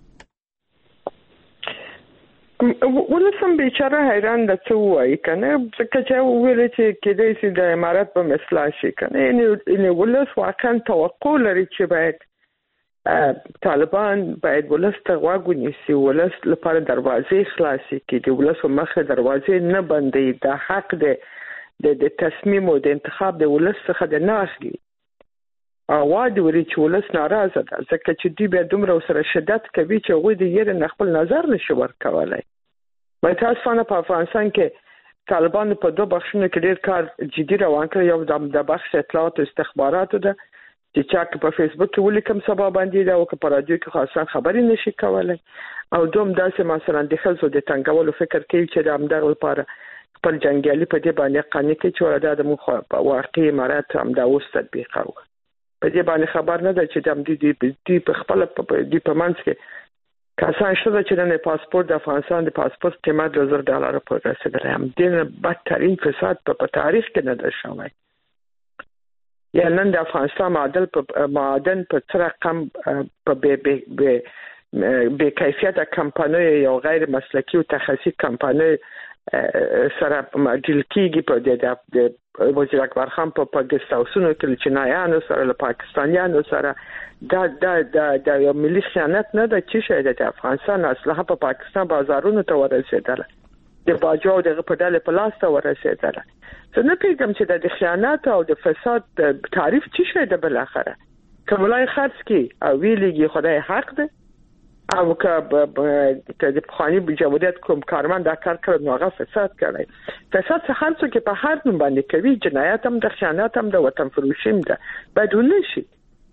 ولسم بیچاره حیران ده څه وایي کنه ځکه چې ویل چې کېدای شي د امارات په مثلا شي کنه یعنی ولس واقعا توقع لري چې باید طالبان باید ولس ته غوږ ونیسي ولس لپاره دروازې خلاصې کړي د ولس مخه دروازې نه بندي دا حق دی د تصمیم او د انتخاب د ولس څخه د نه اخلي اواز وري چې ولس ناراضه ده ځکه چې دوی به دومره سره شدت کوي چې هغوی د یې نه خپل نظر نشي ورکولای. متاسفانه په افغانستان کې طالبان په دوه بخښونو کې ډېر کار جدي روان کړی. یو د بخش اطلاعات او استخباراتو ده چې چا په فیسبوک کې ولیکم سبا باندې دا او په رادیو کې خاصه خبرې نشي کولای او دوم داسې مثلا د خلکو د تنګولو فکر کوي چې د همدغه لپاره خپل جنگیالي په دې باندې قانې کې چې وردا د مخ واقعي امارات هم دا اوس تطبیق او په دې باندې خبر نه ده چې د دې دې په خپل په دې په منځ کې کسان شته چې د پاسپورت د افغانستان د پاسپورت قیمت د زر ډالر په رسیدلی هم د بدترین فساد په تاریخ کې نه ده شوی. یا نن د افغانستان معادل په معادن په تر رقم په به به به کیفیت کمپاني یو غیر مسلکی او تخصصي کمپاني سره مدل کیږي په د وزیر اکبر خان په پاکستانونو کې چینایانو سره له پاکستانیانو سره دا دا دا یو ملي خیانت نه ده چې شاید د افغانستان اصله په پاکستان بازارونو ته ورسېدله د باجو دغه په ډله په لاس ته ورسېدله. زه نه پیږم چې د خیانت او د فساد تعریف چې شاید بل اخره کوملای خرڅ کی او ویلېږي خدای حق ده او که د بخانی بجوادیت کوم کارمند دا کار کړ نو هغه فساد کوي. فساد څه هر څه کې په هر نوم باندې کوي جنایت هم د خیانت هم د وطن فروشي هم ده باید ونشي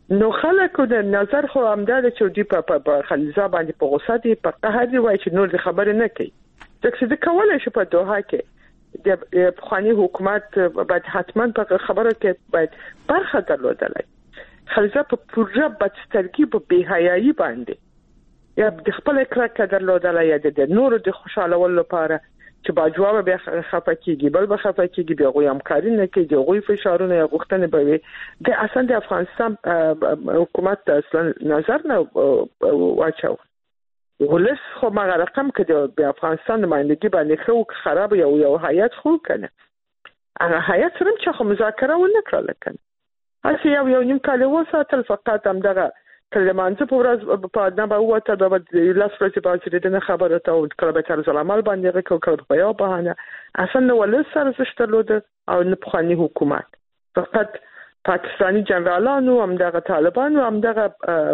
نو خلکو د نظر خو همدار چې دوی په خلیلزاد باندې په غوسه دي په قهر دي وایي چې نور د خبرې نه کوي ځکه چې د کولای شي په دوحه کې د پخوانی حکومت باید حتما په خبره کې باید برخه درلودلای خلیلزاد په پوره بدسترګي په بېحیايي باندې یا د خپل کرکه درلودلای یا د نور د خوشالولو لپاره چې باجواب بیا خفه کیږي بل به خفه کیږي بیا غوي همکاري نه کوي د غوي فشارونه یا غوښتنې به وي د اصلا د افغانستان حکومت اصلا نظر نه واچو ولس خو ما رقم کړي د افغانستان نمائندګي باندې خو خراب یو یو هیئت خو کنه هغه هیئت سره چې خو مذاکره ونه کړل کنه هڅه یو یو نیم کال وساتل فقط هم دغه کلمانځه په ورځ په ادنه وته د لاس ورځې باندې د خبره ته او کله به تر ځلامل باندې غوښتل کړو په یو بهانه اصلا ولس سره زشتلود او نه پخوانی حکومت فقط پاکستانی جنرالانو هم دغه طالبانو هم دغه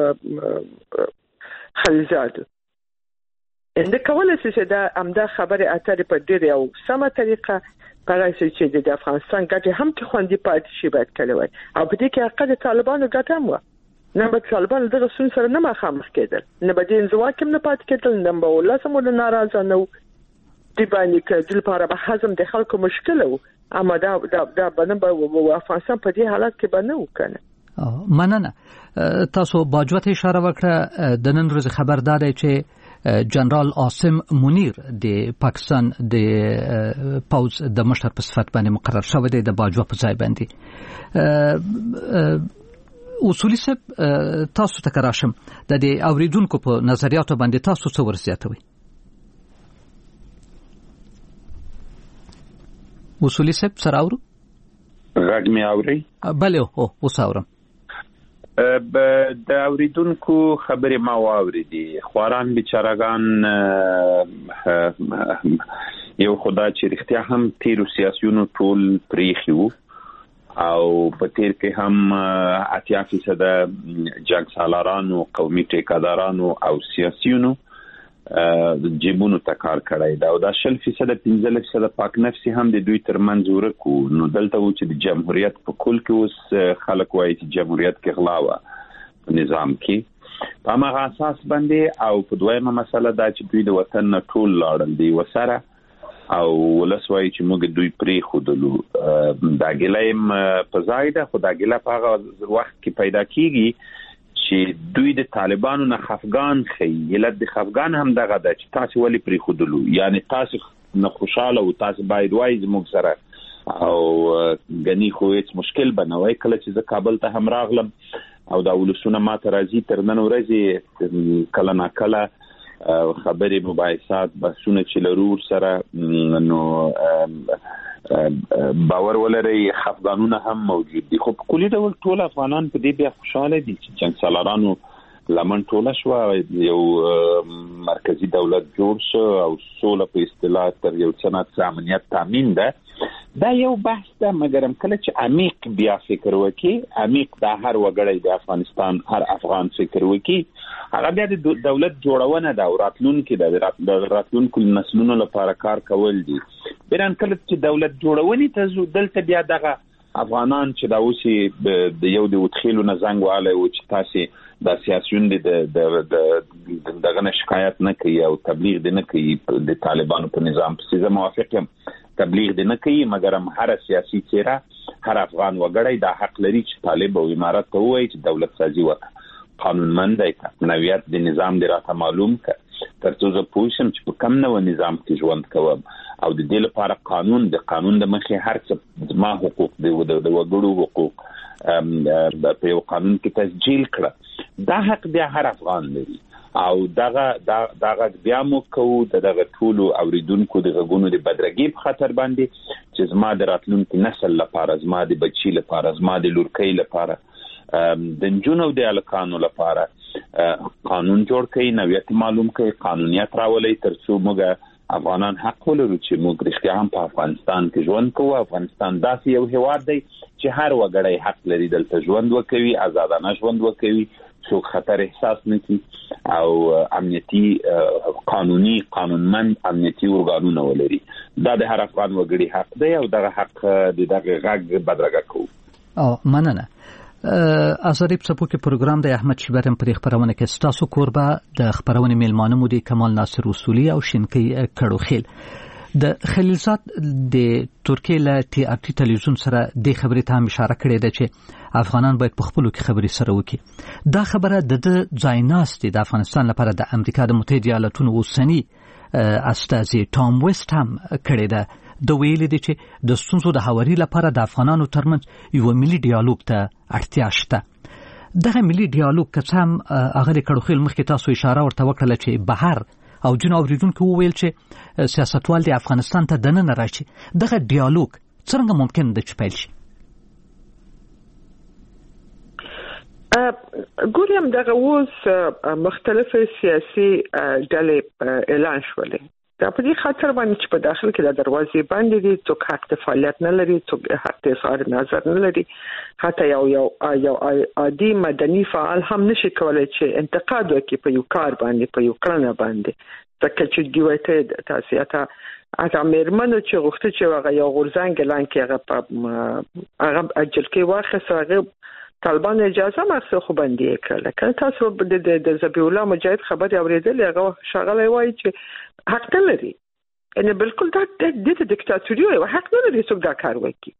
خلیلزاد انده کولای شي چې دا هم د خبره اترې په ډیر یو سمه طریقه کولای شي چې د افغانستان ګټه هم کې خوندې پاتې شي باید کړی وي او په دې کې حق د طالبانو ګټه هم و نه به طالبان دغه سن سره نه مخامخ کېدل نه به د انزوا کې نه پاتې کېدل نه به ولسم ول ناراضه نو دی باندې کې د لپاره به حزم د خلکو مشکل و اما دا دا دا باندې به افغانستان په دې حالت کې باندې وکنه مننه تاسو باجوت اشاره وکړه د نن ورځ خبردار چې جنرال عاصم منیر د پاکستان د پوز د مشر په صفت باندې مقرر شوی دی د باجوت په ځای باندې اصولي سب تاسو ته کراشم د دې اوریدونکو په نظریاتو باندې تاسو څه ورزیاتوي اصولي سب سره اورو غږ مې اوري بله او اوس اورم د اوریدونکو خبرې ما واوریدي خواران بیچارهګان یو خدا چې رښتیا هم تیرو سیاسيونو ټول پریخي وو او په تیر کې هم اتیا فیصد جنگ سالارانو قومي ټیکادارانو او سیاسيونو جیبونو ته کار کړی دا او دا شل فیصد پنځه فیصد پاک نفسي هم د دوی ترمنځ ورکو نو دلته و چې د جمهوریت په کول کې اوس خلک وایي چې جمهوریت کې غلا و نظام کې په هغه اساس باندې او په دویمه مسله دا چې دوی د وطن نه ټول لاړل دی وسره او ولسوي چې موږ دوی پری خودلو دا ګلایم په زایده خدای ګلا په هغه وخت کې پیدا کیږي چې دوی د طالبانو نه خفغان خي یلت د خفغان هم دغه د چې تاسو ولې پری خودلو یعنی تاسو نه خوشاله او تاسو باید وای زموږ سره او غني خو هیڅ مشکل بنوي کله چې زه کابل ته هم راغلم او دا ولسونه ماته راځي تر نن ورځې کله نا کله خبرې مباحثات بحثونه چې لرور سره نو باور ولري خفګانونه هم موجود دي خو په کلی ډول ټول افغانان په دې بیا خوشاله دي چې جنگ سالارانو لمن ټوله شو یو مرکزی دولت جوړ شو او سوله په اصطلاح تر یو سنت امنیت تامین ده دا یو بحث ده مګرم کله چې عمیق بیا فکر وکي عمیق دا هر وګړی د افغانستان هر افغان فکر وکي هغه بیا د دولت جوړونه ده او راتلونکي د راتلونکو نسلونو لپاره کار کول دي بیران کله چې دولت جوړونې ته زو دلته بیا دغه افغانان چې دا اوسې د یو د وتخیلو نه زنګ واله او چې تاسو د سیاسيون د دغه شکایت نه کوي او تبلیغ نه کوي د طالبانو په نظام په څیر موافق یم تبلیغ نه کوي مګر هم هر سیاسي چیرې هر افغان وګړی دا حق لري چې طالب او امارات ته وایي چې دولت سازي وکړي قانونمند دی نویت د نظام دی راته معلوم ک ترڅو زه پوښتم چې په کوم نوو نظام کې ژوند کوم او د دې لپاره قانون د قانون د مخې هر څه ما حقوق دی د وګړو حقوق په یو قانون کې تسجیل کړه دا حق دی هر افغان لري او دغه دغه بیا مو کوو دغه ټول اوریدونکو د غونو د بدرګي په خطر باندې چې زما د راتلونکي نسل لپاره زما د بچی لپاره زما د لورکۍ لپاره د جنونو د الکانو لپاره قانون جوړ کړي نویت معلوم کړي قانونیت راولي ترڅو موږ افغانان حق ولرو چې موږ رښتیا هم په افغانستان کې ژوند کوو افغانستان داسې یو هیواد دی چې هر وګړی حق لري دلته ژوند وکوي آزادانه ژوند وکوي څوک خطر احساس نه کوي او امنیتي قانوني قانونمند امنیتي ارګانونه ولري دا د هر افغان وګړي حق دی او دغه حق د دغه غږ بدرګه کوو او مننه ازادي په څپو کې پروګرام د احمد شیبرم پر خبرونه کې ستاسو کوربه د خبرونه میلمانه مو دي کمال ناصر اصولي او شینکی کړوخیل د خلیلزاد د ترکیه له ټي ار ټي ټلویزیون سره د خبرې ته هم اشاره کړې ده چې افغانان باید په خپلو کې خبرې سره وکړي. دا خبره د ځایناست د افغانستان لپاره د امریکا د متحده ایالاتونو اوسنی استازي ټام ویسټ هم کړې ده. د ویلي دي چې د ستونزو د هواري لپاره د افغانانو ترمنځ یو ملي ډیالوګ ته اړتیا شته. دغه ملي ډیالوګ که څه هم هغه کړوخیل مخکې تاسو اشاره ورته وکړه چې بهر او جن اوریدونکو وویل چې سیاستوال د افغانستان ته دننه راشي. دغه ډیالوګ څنګه ممکن ده چې پیل شي؟ ګورم دغه اوس مختلفه سیاسي ډلې اعلان شولې. دا په دې خاطر باندې چې په داخل کې د دروازې باندې دي څوک حق د فعالیت نه لري، څوک حق د اظهار نظر نه لري، حتی یو یو یو عادي مدني فعال هم نشي کولای چې انتقاد وکړي په یو کار باندې، په یو کړنه باندې. ځکه چې دیوته تاسو ته اته مېرمنو چې غوښته چې هغه یو غورځنګ اعلان کړي، هغه هغه اجل کې واخص هغه طالبان اجازه مخصوص خو باندې کړل. کله تاسو د د ذبیح الله مجاهد خبري اوریدل، هغه شغله وایي چې حق نه لري، یعنی بالکل دا د دیکتاتوري او حق نه لري څوک دا کار وکړي.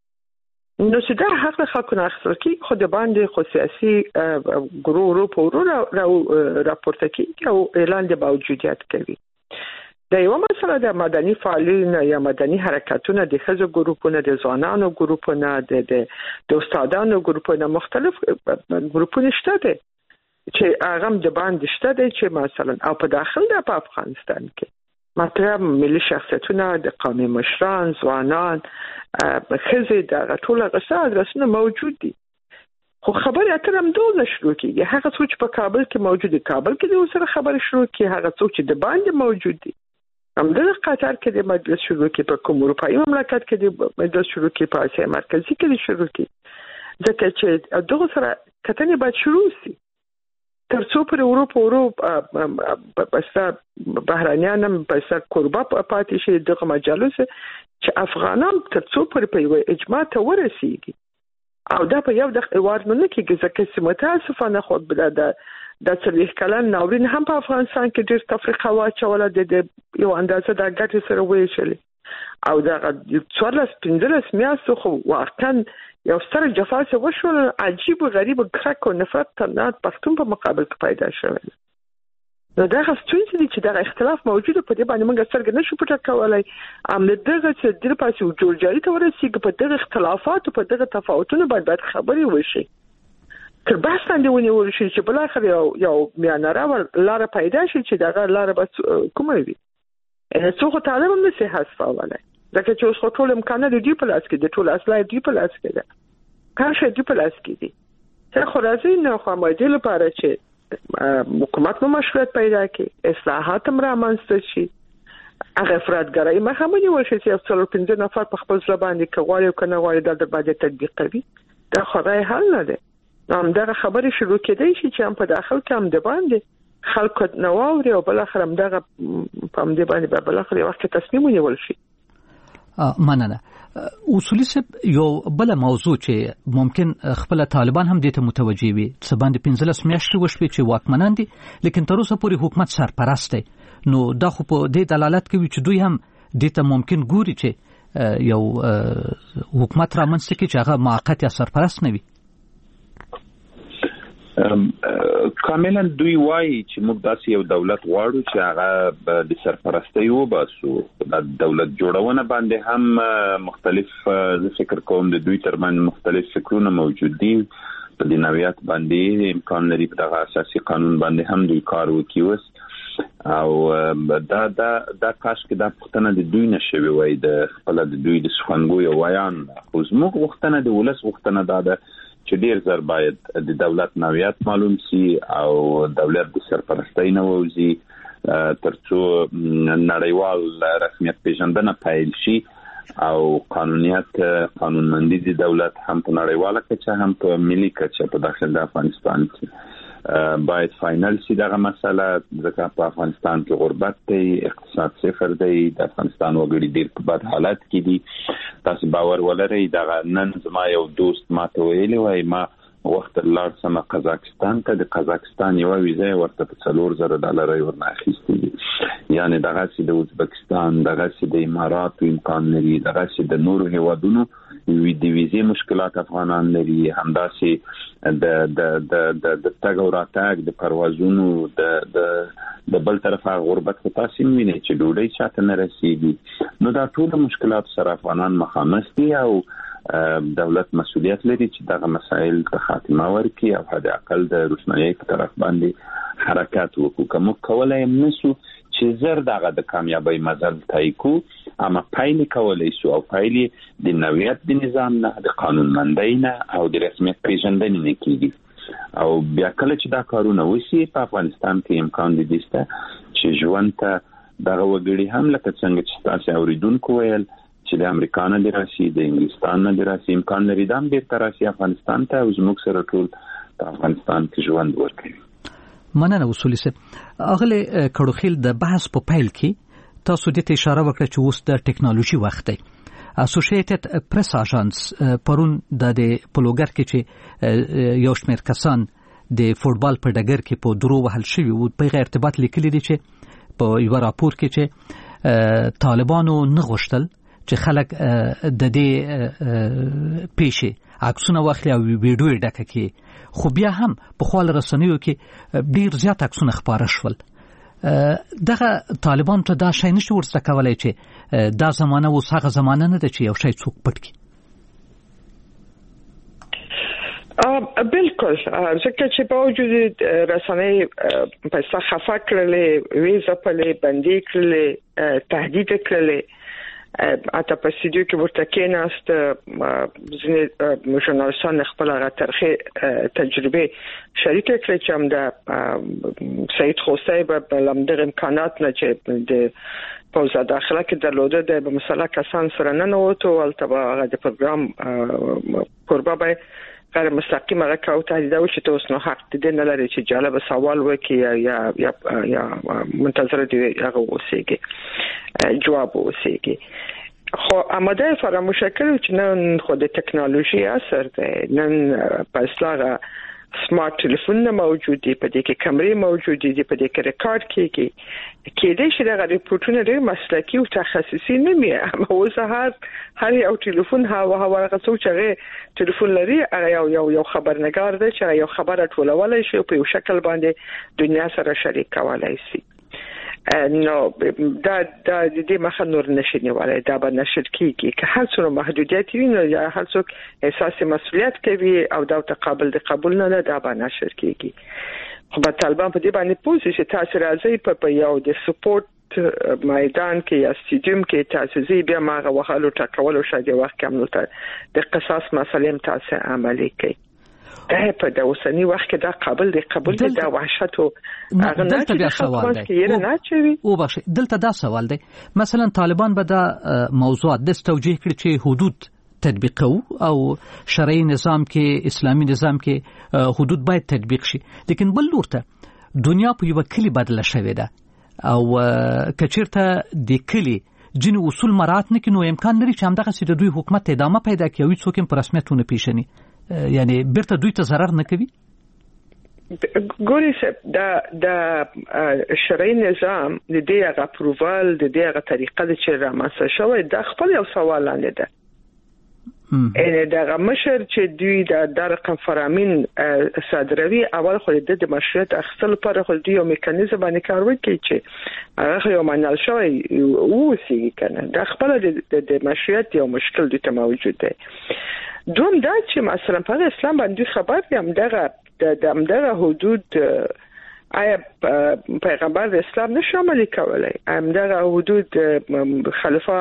نو چې دا حق خلکو نه اخیستل کیږي، خو د باندې خو سیاسي ګروه په ورو راپورته کیږي او اعلان د موجودیت کوي. د یو مسله د مدني فعالین یا مدني حرکتونه د خزو ګروپونه، د ځوانانو ګروپونه، د د استادانو ګروپونه، مختلف ګروپونه شته دي چې هغه د باندې شته دي چې مثلا او په داخل د افغانستان کې مطلب ملي شخصیتونه، د قومي مشران، ځوانان، خزې د ټول غسه ادرسونه موجود دي. خو خبرې اترې هم دوه شروع کیږي. هغه څوک چې په کابل کې موجود دي کابل کې د سره خبرې شروع کیږي، هغه څوک چې د باندې موجود دي همدغه قطر کې د مجلس شروع کې، په کوم اروپایي مملکت کې د مجلس شروع کې، په اسیا مرکزي کې د شروع کې. ځکه چې دغه سره کتنې باید شروع شي تر څو پر اروپا اروپا بسا بهرانيان هم بسا قربا پاتې شي دغه مجلس چې افغانان تر څو پر په اجماع ته ورسیږي. او دا په یو د ایوار نه کېږي، ځکه چې متاسفانه خو د د څلوېښت کلن ناورین هم په افغانستان کې ډېر تفریقه واچوله، د یو اندازه د ګټې سره ویشلې، او دغه څوارلس پنځلس میاشتو خو واقعا یو ستره جفا چې وشوله، عجیب و غریب کرک و نفرت تنات پښتون په مقابل کې پیدا شوی. نو دغه ستونزې دي چې دغه اختلاف موجوده، په دې باندې موږ سترګې نشو پټه کولی. هم دغه چې د پاسې جوړجاړي ته ورسېږي، په دغه اختلافاتو، په دغه تفاوتونو باید خبرې وشي، تر بحث باندې ونیول شي چې بل اخر یو یو میانره لاره پیدا شي چې دغه لاره به کومه وي. ان څو طالب هم نشي حذفولای، ځکه چې اوس ټول امکانات د دې په لاس کې دي، ټول اصلای دې په لاس کې ده، کار شي دې په لاس کې دي. څه خو راځي نو خو ماده لپاره چې حکومت نو مشروعیت پیدا کړي، اصلاحات هم رامنځته شي، هغه افراطګرایي مخه ونیول شي چې څلور پنځه نفر په خپل ځل باندې کوي او کنه غواړي د باندې تطبیق کوي. دا خو راي حل نه ده. نو دغه خبرې شروع کېدای شي چې هم په داخل کې هم د باندې خلکو نو اوري او بل اخر هم دغه په هم د باندې بل اخر وخت تصمیم ونیول شي. مننه. اصولي سب یو بل موضوع چې ممکن خپل طالبان هم دې ته متوجي وي، څه باندې پنځلس میاشتې وشوي چې واکمنان دي، لیکن تر اوسه پورې حکومت سرپرست دی. نو دا خو په دې دلالت کوي چې دوی هم دې ته ممکن ګوري چې یو حکومت رامنځته کړي چې هغه موقت یا سرپرست نه وي. کاملا دوی وایي چې موږ داسې یو دولت غواړو چې هغه د سرپرستۍ وباسو. د دولت جوړونه باندې هم مختلف فکر کوم د دوی ترمن مختلف فکرونه موجود دي. په د نویات باندې امکان لري په دغه اساسي قانون باندې هم دوی کار وکړي وس، او دا دا دا کاش کې دا پښتنه د دوی نشوي وای د خپل د دوی د سخنګو یو ویان. خو زموږ وختونه د ولس وختونه دا ده چې ډیر زر باید د دولت نویات معلوم سي او دولت د سرپرستۍ نه ووزي ترڅو نړیوال رسمیت پیژندنه پیل شي او قانونیت قانونمندي د دولت هم په نړیواله کچه هم په ملي کچه په داخل د افغانستان کې باید فاینل شي دغه مسله. ځکه په افغانستان کې غربت دی، اقتصاد صفر دی، د افغانستان وګړي ډیر په بد حالت کې دي. تاسو باور ولرئ دغه نن زما یو دوست ماته ویلی وای ما وخت لار سم قزاقستان ته د قزاقستان یو ویزه ورته په څلور زره ډالر ورنه اخیستي یعنی دغه سي د ازبکستان دغه سي د امارات امکان لري دغه سي د نورو هیوادونو وی د ویزې مشکلات افغانان لري همداسي د د د د تګ او راتګ د پروازونو د د د بل طرفه غربت په تاسو ویني چې ډوډۍ چاته نه رسیږي نو دا ټول مشکلات سره افغانان مخامخ دي او دولت مسؤلیت لري چې دغه مسایل ته خاتمه ورکړي او حد اقل د روشنايي په طرف باندې حرکت وکړو کوم کولای نسو چې زر دغه د کامیابی مزل تای کو اما پایلی کولای سو او پایلی د نویت د نظام نه د قانون مندۍ نه او د رسمیت پیژندنې نه کیږي او بیا کله چې دا کارونه وشي په افغانستان کې امکان دي چې ژوند ته دغه وګړي هم لکه څنګه چې تاسو اوریدونکو ویل چې د امریکا نه دی راشي د انګلستان نه دی راشي امکان لري دا به تر راشي افغانستان ته او زموږ سره ټول په افغانستان کې ژوند وکړي مننه اصولي صاحب اغله کډوخیل د بحث په پیل کې تاسو د اشاره وکړه چې اوس د ټکنالوژي وخت دی اسوسییټډ پریس اژانس پرون د پلوګر کې چې یو شمېر کسان د فوتبال په ډګر کې په درو وهل شوی او په غیر ارتباط لیکلي دي چې په یو راپور کې چې طالبانو نه غوښتل چې خلک د دې پیښې عکسونه واخلي او ویډیو ډکه کړي خو بیا هم په خپل رسنیو کې ډیر زیات عکسونه خپاره شول دغه طالبان ته دا شای نشي ورسره کولای چې دا زمانه اوس هغه زمانه نه ده چې یو شی څوک پټ کړي بالکل ځکه چې په وجود رسنۍ په صحافه کړلې ویزه پلې بندي کړلې تهدید کړلې اته په سټډیو کې ورته کېناست ځینې ژورنالستان خپل هغه تاریخي تجربه شریک کړي چې هم د سید خوسی په لمدغه امکانات نه چې د پوزا داخله کې درلوده د مسله کسان سره نه نوته ولته هغه د پروګرام قربا به غیر مستقیم هغه کاو تهدید او چې تاسو نو حق دې نه لري چې جالب سوال وکړي یا یا یا منتظر دی هغه وسیږي جواب وسیږي خو آماده فراموش کړو چې نن خو د ټکنالوژي اثر دی نن په اصلاغه سمارت ټلیفون موجود دي په دې کې کیمرې موجود دي په دې کې ریکارډ کیږي کېدې چې دا ریپورتونه ډېر مسلکي او تخصصي نه وي اما اوس هر هر یو ټلیفون هوا هوا غوښتو چې ټلیفون لري هغه یو یو یو خبرنگار دی چې یو خبره ټولولای شي په یو شکل باندې دنیا سره شریک کولای شي نو دا دا د دې مخه نور نشي نیولای دا به نشر کیږي که هر څو محدودیت وي نو یا هر څوک احساس مسؤلیت کوي او دا تقابل د قبول نه دا به نشر کیږي خو په طالبان په دې باندې پوښتنه چې تاسو راځي په یو د سپورت میدان کې یا سټیډیوم کې تاسو زی بیا ماغه وهلو ټاکولو شاده وخت کمنو ته د قصاص مسلې تاسو عملي کوي په د اوسنی وخت کې دا قابل دی قبول دی دا وحشت او هغه نه چې سوال دی نه چوي او بخښ دلته دا سوال دی مثلا طالبان به دا موضوعات د توجیه کړي چې حدود تطبیق او شرعي نظام کې اسلامي نظام کې حدود باید تطبیق شي لیکن بل لورته دنیا په یو کلی بدله شوې ده او کچیرته د کلی جن اصول مراعات نه کینو امکان لري چې همدغه سي د دوی حکومت ادامه پیدا کوي څوک په رسمیتونه پیژني یعنی بیرته دوی ته ضرر نه کوي ګوري چې دا د شرعي نظام د دې هغه اپروval د دې هغه طریقه چې رامنځته شوی د خپل یو سوال لاندې ده ان دا مشر چې دوی د رقم فرامین صادروي اول خو د مشروعیت اخیستلو لپاره خو دوی یو میکانیزم باندې کار وکړي چې هغه یو منل شوی او سي کنه د خپل د مشروعیت یو مشکل د موجود دی دوم دا چې مثلا په اسلام باندې خبر یم دغه د همدغه حدود آیا پیغمبر د اسلام نشه عملي کولای همدغه حدود خلیفہ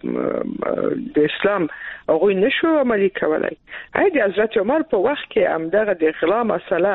د اسلام هغه نشه عملي کولای آیا د حضرت عمر په وخت کې همدغه د غلا مسله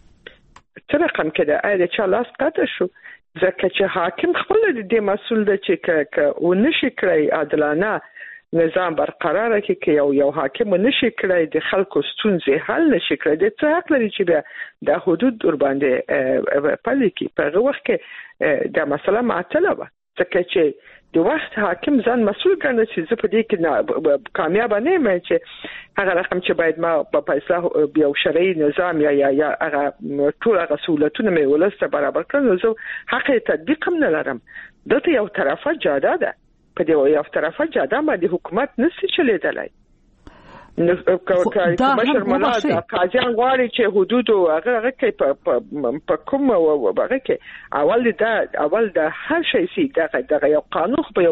تر رقم کې د آیا چې لاس قطع شو ځکه چې حاکم خپل د دې مسول د چې ک و نشي کړی عادلانه نظام برقرار کی که یو یو حاکم نشي کړی د خلکو ستونزې حل نشي کړی د څه حق لري چې د حدود ور باندې پلي کی په وخت کې د مسله معطله و ځکه چې د وخت حاکم ځان مسؤل ګڼي چې زه په دې کې کامیاب نه یم چې هغه رقم چې باید ما په اصلاح بیا شرعي نظام یا یا یا هغه ټول هغه سہولتونه مې ولسته برابر کړل زه حق تطبیق هم نه لرم. دته یو طرفه جاده ده، په دې یو طرفه جاده باندې حکومت نشي چلیدلای. نو کمشر مولا د قاضیان غواړي چې حدود هغه هغه کې په کوم هغه کې اول دا اول د هر شي سي دغه یو قانون په یو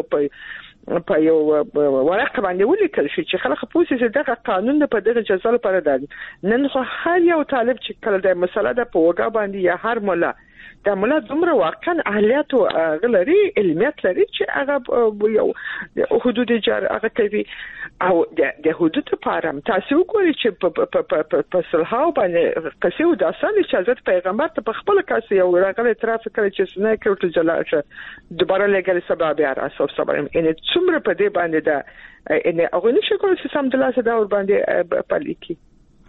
په یو ورقه باندې ولیکل شي چې خلک پوه شي چې دغه قانون په دغه جزا لپاره دی. نن خو هر یو طالب چې کله د مسله د په وګا باندې یا هر مولا د مولا دومره واقعا اهلیت او غلري علمیت لري چې هغه یو حدود جار هغه کوي او د حدود لپاره تاسو وګورئ چې په صلحاو باندې قصو د اصل اجازه پیغمبر ته په خپل کاس یو راغلی اعتراف کړی چې نه کړو جلا شه دوباره لګل سبب بیا راځو صبر ان څومره په دې باندې دا ان هغه نشي کولای چې سم د لاس دا ور باندې پالیکی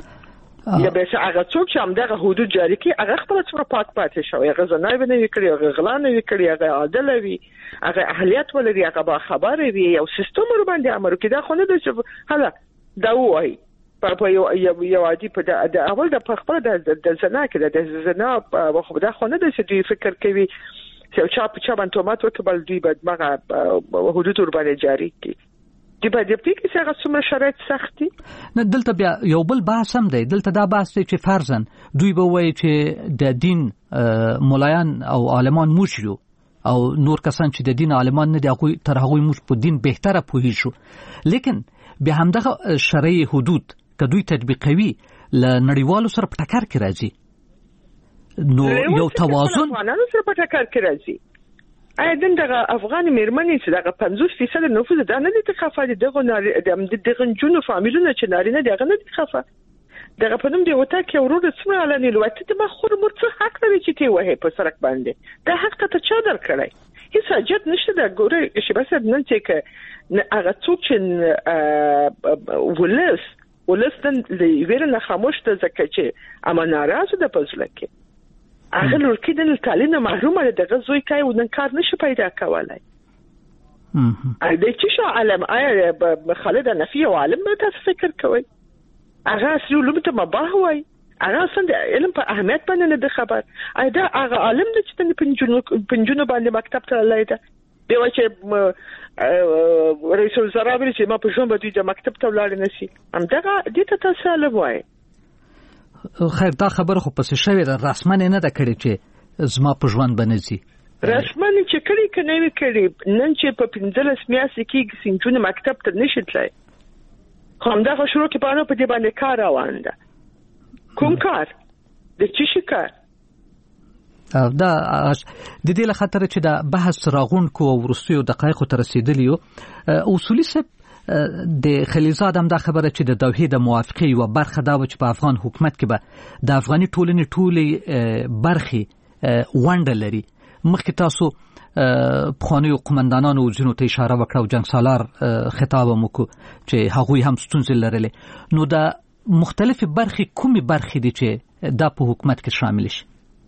یا به هغه څوک چې همدغه حدود جاری کړي هغه خپل څومره پاک پاتې شو، هغه زنای به نه وکړي، هغه غلا نه وکړي، هغه عادل وي، هغه اهلیت ولري، هغه با خبر وي، یو سیستم ور باندې امر کې دا خو نه د چې هله دا وایي په یو یو عادي په د اول د خپل د زنا کې د زنا خو دا خو نه د چې دوی فکر کوي چې چا په چا باندې تومات وکبل دوی بعد مغه حدود ور باندې جاری کړي. دی په دې کې چې هغه څومره شرایط سختي نه. دلته بیا یو بل بحث هم دی، دلته دا بحث دی چې فرضاً دوی به وایي چې د دین مولایان او عالمان موږ یو او نور کسان چې د دین عالمان نه دي هغوی تر هغوی موږ په دین بهتره پوهیږو، لیکن بیا همدغه شرعي حدود که دوی تطبیقوي له نړیوالو سره په ټکر کې راځي، نو یو توازن افغانانو سره په ټکر کې راځي. ایا دغه افغان مېرمنې چې دغه پنځوس فیصد نفوذ دا نه دي خفه دي، دغه د دغه جنو فامیلونه چې نارینه دغه نه دي خفه دغه په نوم دی وته کې ورور څومره علني لوته د مخور مرڅ حق لري چې تی وه په سرک باندې دا حق ته چا در کړی هیڅ حاجت نشته د ګوره چې بس نن چې ک هغه څوک چې ولس ولس نن ویرنه خاموش ته ځکه چې اما ناراضه د پزله کې هغه لورکې د تعلیم نه محرومه ده، دغه زوی کوي او نن کار نشي پیدا کولای. ا دې چې شو علم آیا خالد نفي او علم به تاسو فکر کوئ هغه اصلي علوم ته مباح وای، هغه څنګه علم په اهمیت باندې نه خبر، اې دا هغه عالم چې په پنځونو پنځونو باندې مکتب ته لای دا دی چې رئیس الوزرا ویل چې ما په ژوند باندې د مکتب ته ولاړ نشي هم دغه دې ته تاسو علم وای. خیر دا خبر خو پس شوی دا رسمن نه دا کړی چې زما په ژوند بنځي رسمن چې کړی کنه وی کړی نن چې په پنځلس میاشتې کې سنجونه مکتب ته نشي تلای خو هم دا شروع کې پانو په دې باندې کار روان ده. کوم کار د چی شي کار دا د دې له خاطر چې دا بحث راغون کو ورسوي دقایق تر رسیدلی اصولي سب د خلیلزاد هم دا خبره چې د دوحې د موافقې و برخه دا و چې په افغان حکومت کې به د افغاني ټولنې ټولې برخې ونډه لري. مخکې تاسو پخوانیو قومندانانو ځینو ته اشاره وکړه او جنګ سالار خطاب هم وکړو چې هغوی هم ستونزې لرلې، نو دا مختلفې برخې کومې برخې دي چې دا په حکومت کې شامل شي؟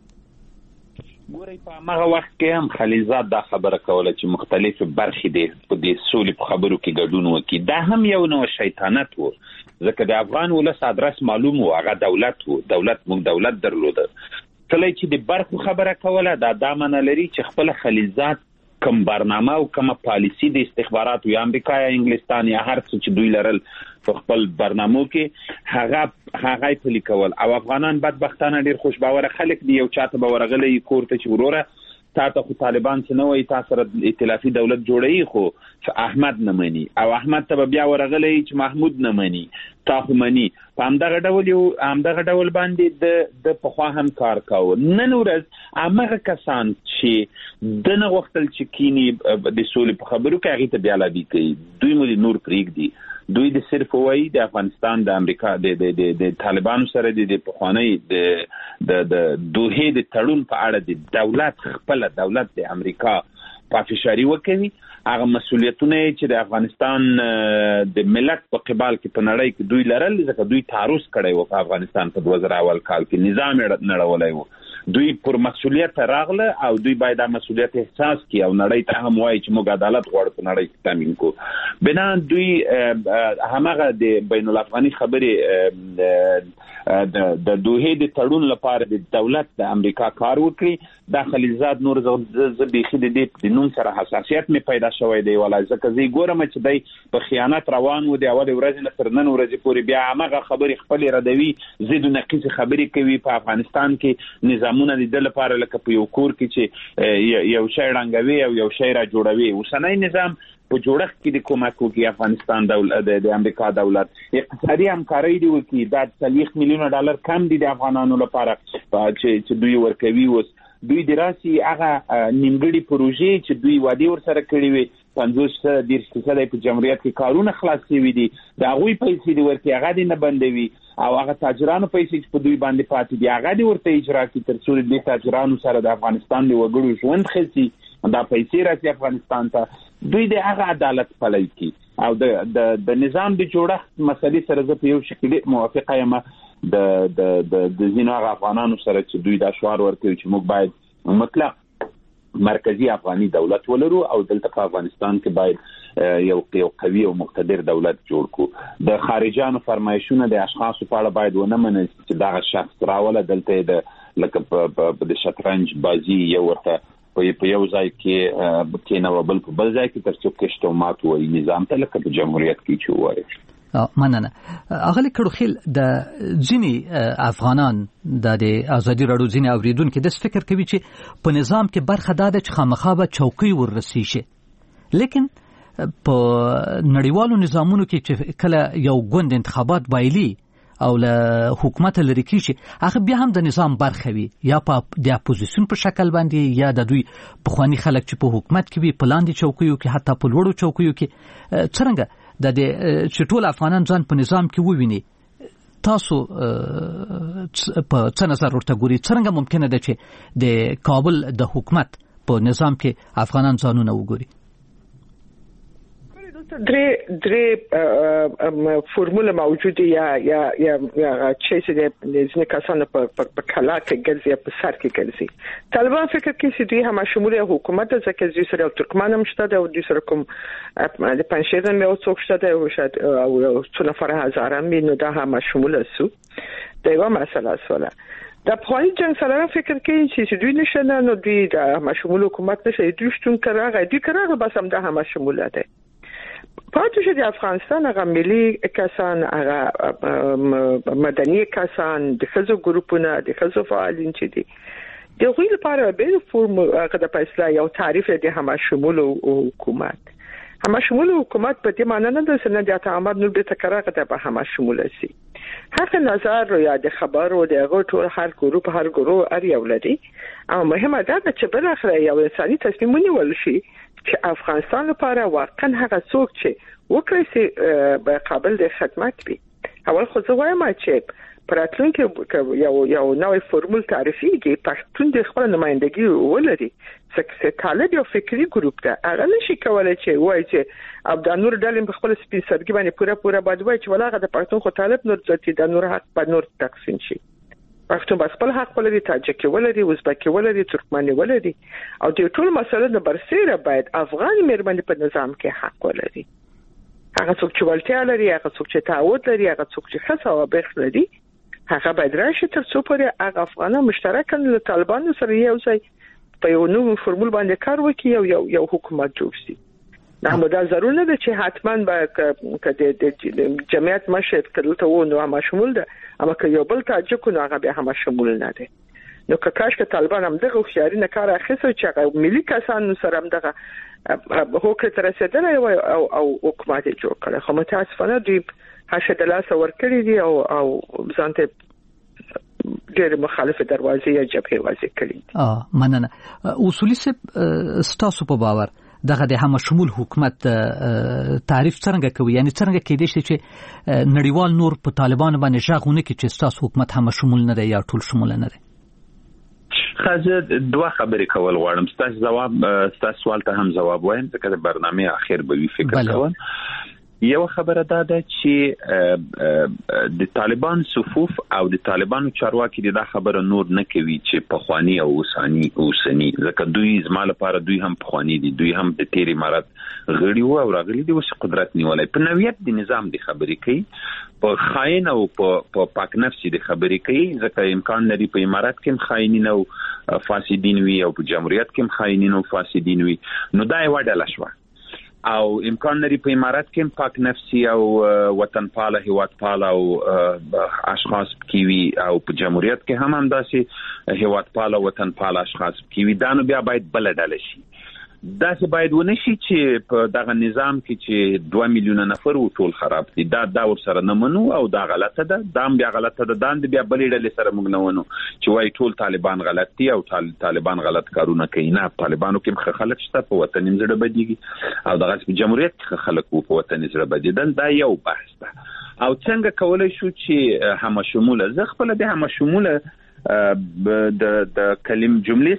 ګورئ په هغه وخت کې هم خلیلزاد دا خبره کوله چې مختلفې برخې دي په دې سولې په خبرو کې ګډون وکړي. دا هم یو نوع شیطانت و ځکه د افغان ولس ادرس معلوم و، هغه دولت و، دولت موږ دولت درلوده. کله چې د برخو خبره کوله دا دا معنی لري چې خپل خلیلزاد کوم برنامه او کوم پالیسی د استخباراتو یا امریکا یا انګلستان یا هر څه چې دوی لرل په خپل برنامو کې هغه هغه پلي کول. او افغانان بدبختانه ډیر خوشباوره خلک دي، یو چاته به ورغلي کور ته چې وروره تاسو خو طالبان څه نه وایي تاسو سره ائتلافي دولت جوړوي خو احمد نه مني، او احمد ته بیا ورغلي چې محمود نه مني تاسو مني. په همدغه ډول یو همدغه ډول باندې د د پخوا هم کار کاوه. نن ورځ هغه کسان چې دنه وختل چې کینی د سولې په خبرو کې هغه ته بیا لابي کوي، دوی مو نور پریږدي، دوی د صرف وایي د افغانستان د امریکا د د د طالبانو سره د پخوانی د د د دوه د تړون په اړه د دولت خپل دولت د امریکا پافشاری وکوي. هغه مسولیتونه چې د افغانستان د ملت په قبال کې په نړۍ کې دوی لرل ځکه دوی تعرض کړی و په افغانستان په دوه زره اول کال کې نظام نړولای و، دوی پر مسؤلیت راغله او دوی باید د مسؤلیت احساس کړي او نړۍ ته هم وایي چې موږ عدالت غواړو په نړۍ کې تامین کو. بنا دوی همغه د بین الافغاني خبرې د دوه د تړون لپاره د دولت د امریکا کار وکړي. د خلیلزاد نور زه بيخي د دې د نوم سره حساسیت می پیدا شوی دی ولای ځکه زه ګورم چې دی په خیانت روان و دی اول ورځ نه تر نن ورځې پورې بیا هغه خبرې خپل ردوي زید نقیص خبرې کوي په افغانستان کې نظامونه د دل لپاره لکه په یو کور کې چې یو شی رنګوي او یو شی را جوړوي. اوسنۍ نظام په جوړښت کې د کومک کوي افغانستان دولت د امریکا دولت اقتصادي همکاري دی وکي د څلوېښت میلیونه ډالر کم دي د افغانانو لپاره چې چې دوی ورکوي. اوس دوی دراسي هغه نیمګړي پروژې چې دوی وادي ور سره کړی وي پنځوس ډیر څه د جمهوریت کې کارونه خلاص شوي دي دا غوي پیسې دی ورته هغه دی نه بندوي او هغه تاجرانو پیسې چې په دوی باندې پاتې دي هغه دی ورته اجرا کوي تر څو د تاجرانو سره د افغانستان دی وګړو ژوند خسي دا پیسې راځي افغانستان ته. دوی د هغه عدالت پلي کوي او د د د نظام د جوړښت مسلې سره زه په یو شکل موافقه یم د د د زینو افغانانو سره چې دوی دا شعار ورکوي چې موږ باید مطلق مرکزی افغاني دولت ولرو او دلته په افغانستان کې باید یو یو قوي او مقتدر دولت جوړ کو. د خارجانو فرمایشونه د اشخاصو په اړه باید ونه منل چې دا شخص راوله دلته د لکه په د شطرنج بازی یو ورته په یو ځای کې کې نو بل په بل ځای کې تر څو کېشته مات وي نظام ته لکه په جمهوریت کې چې وایي. مننه. اغلی کړو خیل د ځینی افغانان د ازادي راډیو ځینی اوریدونکو د فکر کوي چې په نظام کې برخه داده چې خامخا به چوکۍ وررسي شي لیکن په نړیوالو نظامونو کې چې کله یو ګوند انتخابات بایلي او له حکومت لري کیږي هغه بیا هم د نظام برخه وي یا په د اپوزیشن په شکل باندې یا د دوی په خواني خلک چې په حکومت کې وي په لاندې چوکیو کې حتی په لوړو چوکیو کې څنګه د چې ټول افغانان ځان په نظام کې وویني تاسو په څه نظر ورته ګوري څنګه ممکنه ده چې د کابل د حکومت په نظام کې افغانان ځانونه وګوري؟ درې درې فرموله موجوده یا یا یا یا چې د ځینې کسانو په په کلا کې ګرځي په سر کې ګرځي. طالبان فکر کوي چې دوی هم شموله حکومت ځکه چې سره ترکمان هم شته او د سره کوم د پنځه مې او څوک شته او شاید او څو نفر هزار مې نو دا هم شموله سو دا یو مسله سواله. د پخواني جنگ سره فکر کوي چې دوی نشنه نو دوی د شموله حکومت نشي دوی شتون کراغه دوی کراغه بس هم دا هم شموله ده. پاتې شو د افغانستان هغه ملي کسان هغه مدني کسان د خزو ګروپونه د خزو فعالین چې دي د غوی لپاره به فرم هغه د پیسې یو تعریف د هم شمول حکومت هم شمول حکومت په دې معنی نه ده چې نه د تعامل نور به تکرار ته به هم شمول شي. حق نظر یا د خبر او د هغه ټول هر ګروپ هر ګروپ اړ یو لري او مهمه ده چې بل اخر یو انساني تصمیم ونیول شي چې افغانستان لپاره واقعا هغه څوک چې وکړي چې په قابل د خدمت وي. اول خو زه وایم چې پراتلونکي یو یو نوې فرمول تعریفي کې پښتون د خپل نمائندګي ولري څنګه طالب یو فکری ګروپ ده هغه نشي کولای چې وایي چې ابدانور ډلې په خپل سپیڅلګي باندې پوره پوره باید وایي چې ولاغه د پښتون خو طالب نور ځتی د نور حق په نور تقسیم شي. پښتون بس خپل حق ولري تاجک ولري ازبک ولري ترکمني ولري او د ټول مسله د برسيره باید افغان مېرمنې په نظام کې حق ولري. هغه څوک چې ولټیا لري هغه څوک چې تعهد لري هغه څوک چې خاصه وبخ لري هغه باید راشي تر څو پورې هغه افغانان مشترک له طالبانو سره یو ځای په یو نوو فرمول باندې کار وکړي او یو یو حکومت جوړ شي. دا مو دا ضروري نه ده چې حتماً به کده د جمعیت مشهد کله ته و نو هم شمول ده اما که یو بل تاجک نو هغه به هم شمول نه ده. نو که کاش که طالبان هم دغه خیاري نه کار اخیسته چې هغه ملي کسان سره هم دغه هوکړه تر رسیدلای او او حکومت جوړ کړي خو متاسفانه دوی هشه د لاس ورکړي دي او او ځانته ډېر مخالفه دروازې یا جبهه وازی کړي. اه مننه. اصولي ستاسو په باور دغه د هم شمول حکومت تعریف څنګه کوي یعنی څنګه کېدې شي چې نړیوال نور په طالبان باندې ژغونه کې چې ستاسو حکومت هم شمول نه دی یا ټول شمول نه دی؟ خاصه دوه خبرې کول غواړم ستاسو جواب ستاسو سوال ته هم جواب وایم ځکه د برنامه اخر به وی فکر کوم. یو خبره دا ده چې د طالبان صفوف او د طالبانو چارواکي دا خبره نور نه کوي چې پخوانی او اوسانی اوسنی ځکه دوی زما لپاره دوی هم پخوانی دي دوی هم د تیر امارات غړي وو او راغلي دي اوس قدرت نیولای په نویت د نظام د خبرې کوي په خاين او په پاک نفسي د خبرې کوي ځکه امکان لري په امارات کې هم خاينین او فاسدین وي او په جمهوریت کې هم خاينین او فاسدین وي نو دا یو ډله شوه او امکان لري په امارات کې پاک نفسي او وطن پاله هیواد پاله او اشخاص کیوي او په جمهوریت کې هم همداسې هیواد پاله وطن پاله اشخاص کیوي دا نو بیا باید بل ډله شي دا چې باید ونه شي چې په دغه نظام کې چې دوه میلیونه نفر و ټول خراب دي دا دا ورسره نه منو او دا غلطه ده دا هم بیا غلطه ده دا بیا بلې ډلې سره موږ نه ونو چې وایي ټول طالبان غلط دي او طالبان غلط کارونه کوي نه طالبانو کې هم خلک شته په وطن یې زړه بدیږي او دغه په جمهوریت کې خلک وو په وطن یې زړه بدیدل دا یو بحث ده او څنګه کولای شو چې هم شموله زه خپل د هم شموله د د کلم جملې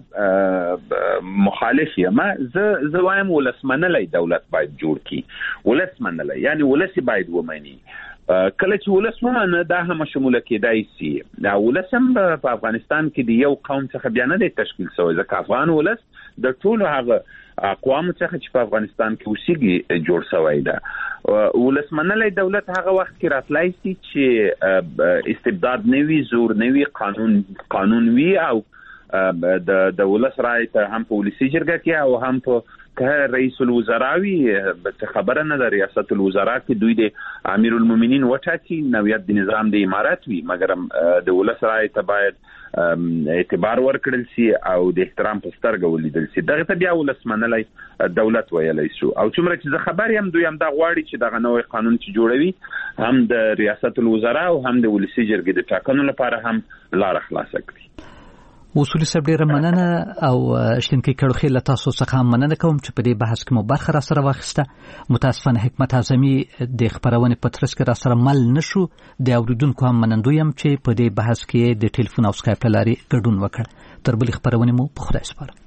سره مخالف یم زه زه وایم ولسمنلای دولت باید جوړ کی ولسمنلای یعنی ولسی باید ومني کله چې ولس ومنه دا هم شموله کېدای شي دا ولسم په افغانستان کې د یو قوم څخه بیا نه دی تشکیل شوی ځکه افغان ولس د ټولو هغه اقوام څخه چې په افغانستان کې اوسېږي جوړ شوی ده ولسمنلای دولت هغه وخت کې راتلای شي چې استبداد نوي زور نوي قانون قانون وي او د د ولس رای ته هم په ولسی جرګه کې او هم په که رئیس الوزراوی څه خبره نه ده ریاست الوزرا کې دوی د امیر المؤمنین وټاکي نویت د نظام د امارات وي مګر د ولس رای ته باید اعتبار ورکړل شي او د احترام په سترګه ولیدل شي دغه ته بیا ولسمنلای دولت ویلای شو او څومره چې زه خبر یم دوی هم دا غواړي چې دغه نوې قانون چې جوړوي هم د ریاست الوزرا او هم د ولسی جرګې د ټاکنو لپاره هم لار خلاصه کړي اصولي صاحب ډیره مننه او شتنکی کړخې له تاسو څخه مننه کوم چې په دې بحث کې مو برخه را سره واخیسته متاسفانه حکمت اعظمي د خبرونه په ترڅ کې را سره مل نشو د اوریدونکو هم منندویم چې په دې بحث کې د ټلیفون او سکایپ لاري ګډون وکړ تر بل خبرونه مو په خدای سپارم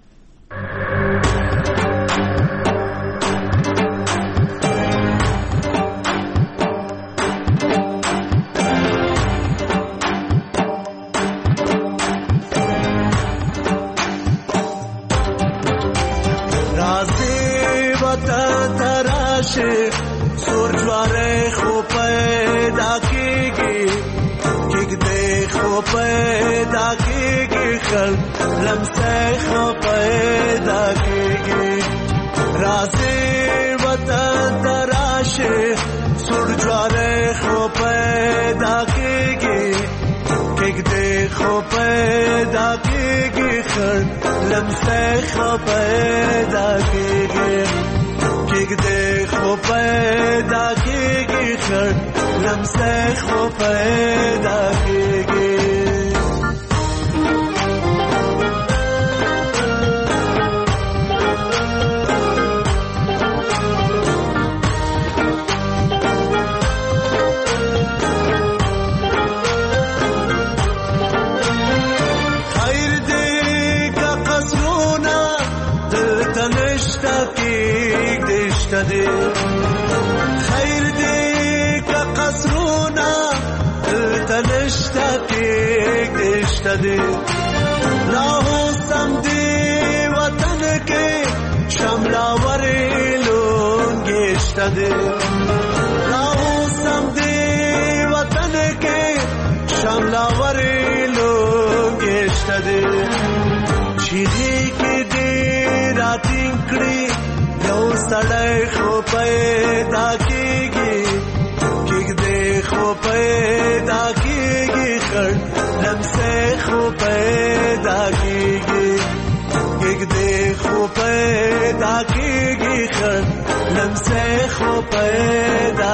سور جواره خو پیدا کیږي کیک دې خو پیدا کیږي خل لمسه خو پیدا کیږي راسي وطن تراشه سور جواره خو پیدا کیږي کیک دې خو پیدا کیږي خل لمسه خو پیدا کیږي کیک دے خو پیدا کیگی خر لمسے خو پیدا کیگی خیر دے کا قصرونا دل تنشتا کیگ دشتا دے خیر دے کا قصرونا دل تنشتا کیگ دشتا دے راہو سمدی وطن کے شملا وری لون گشتا دے راہو سمدی وطن کے شملا وری لون گشتا دے شیدی کی دی راتین کڑی یو سڑای خو پیدا کیگی کیگ دے خو پیدا کیگی خر لمسے خو پیدا کیگی کیگ دے خو پیدا کیگی خر لمسے خو پیدا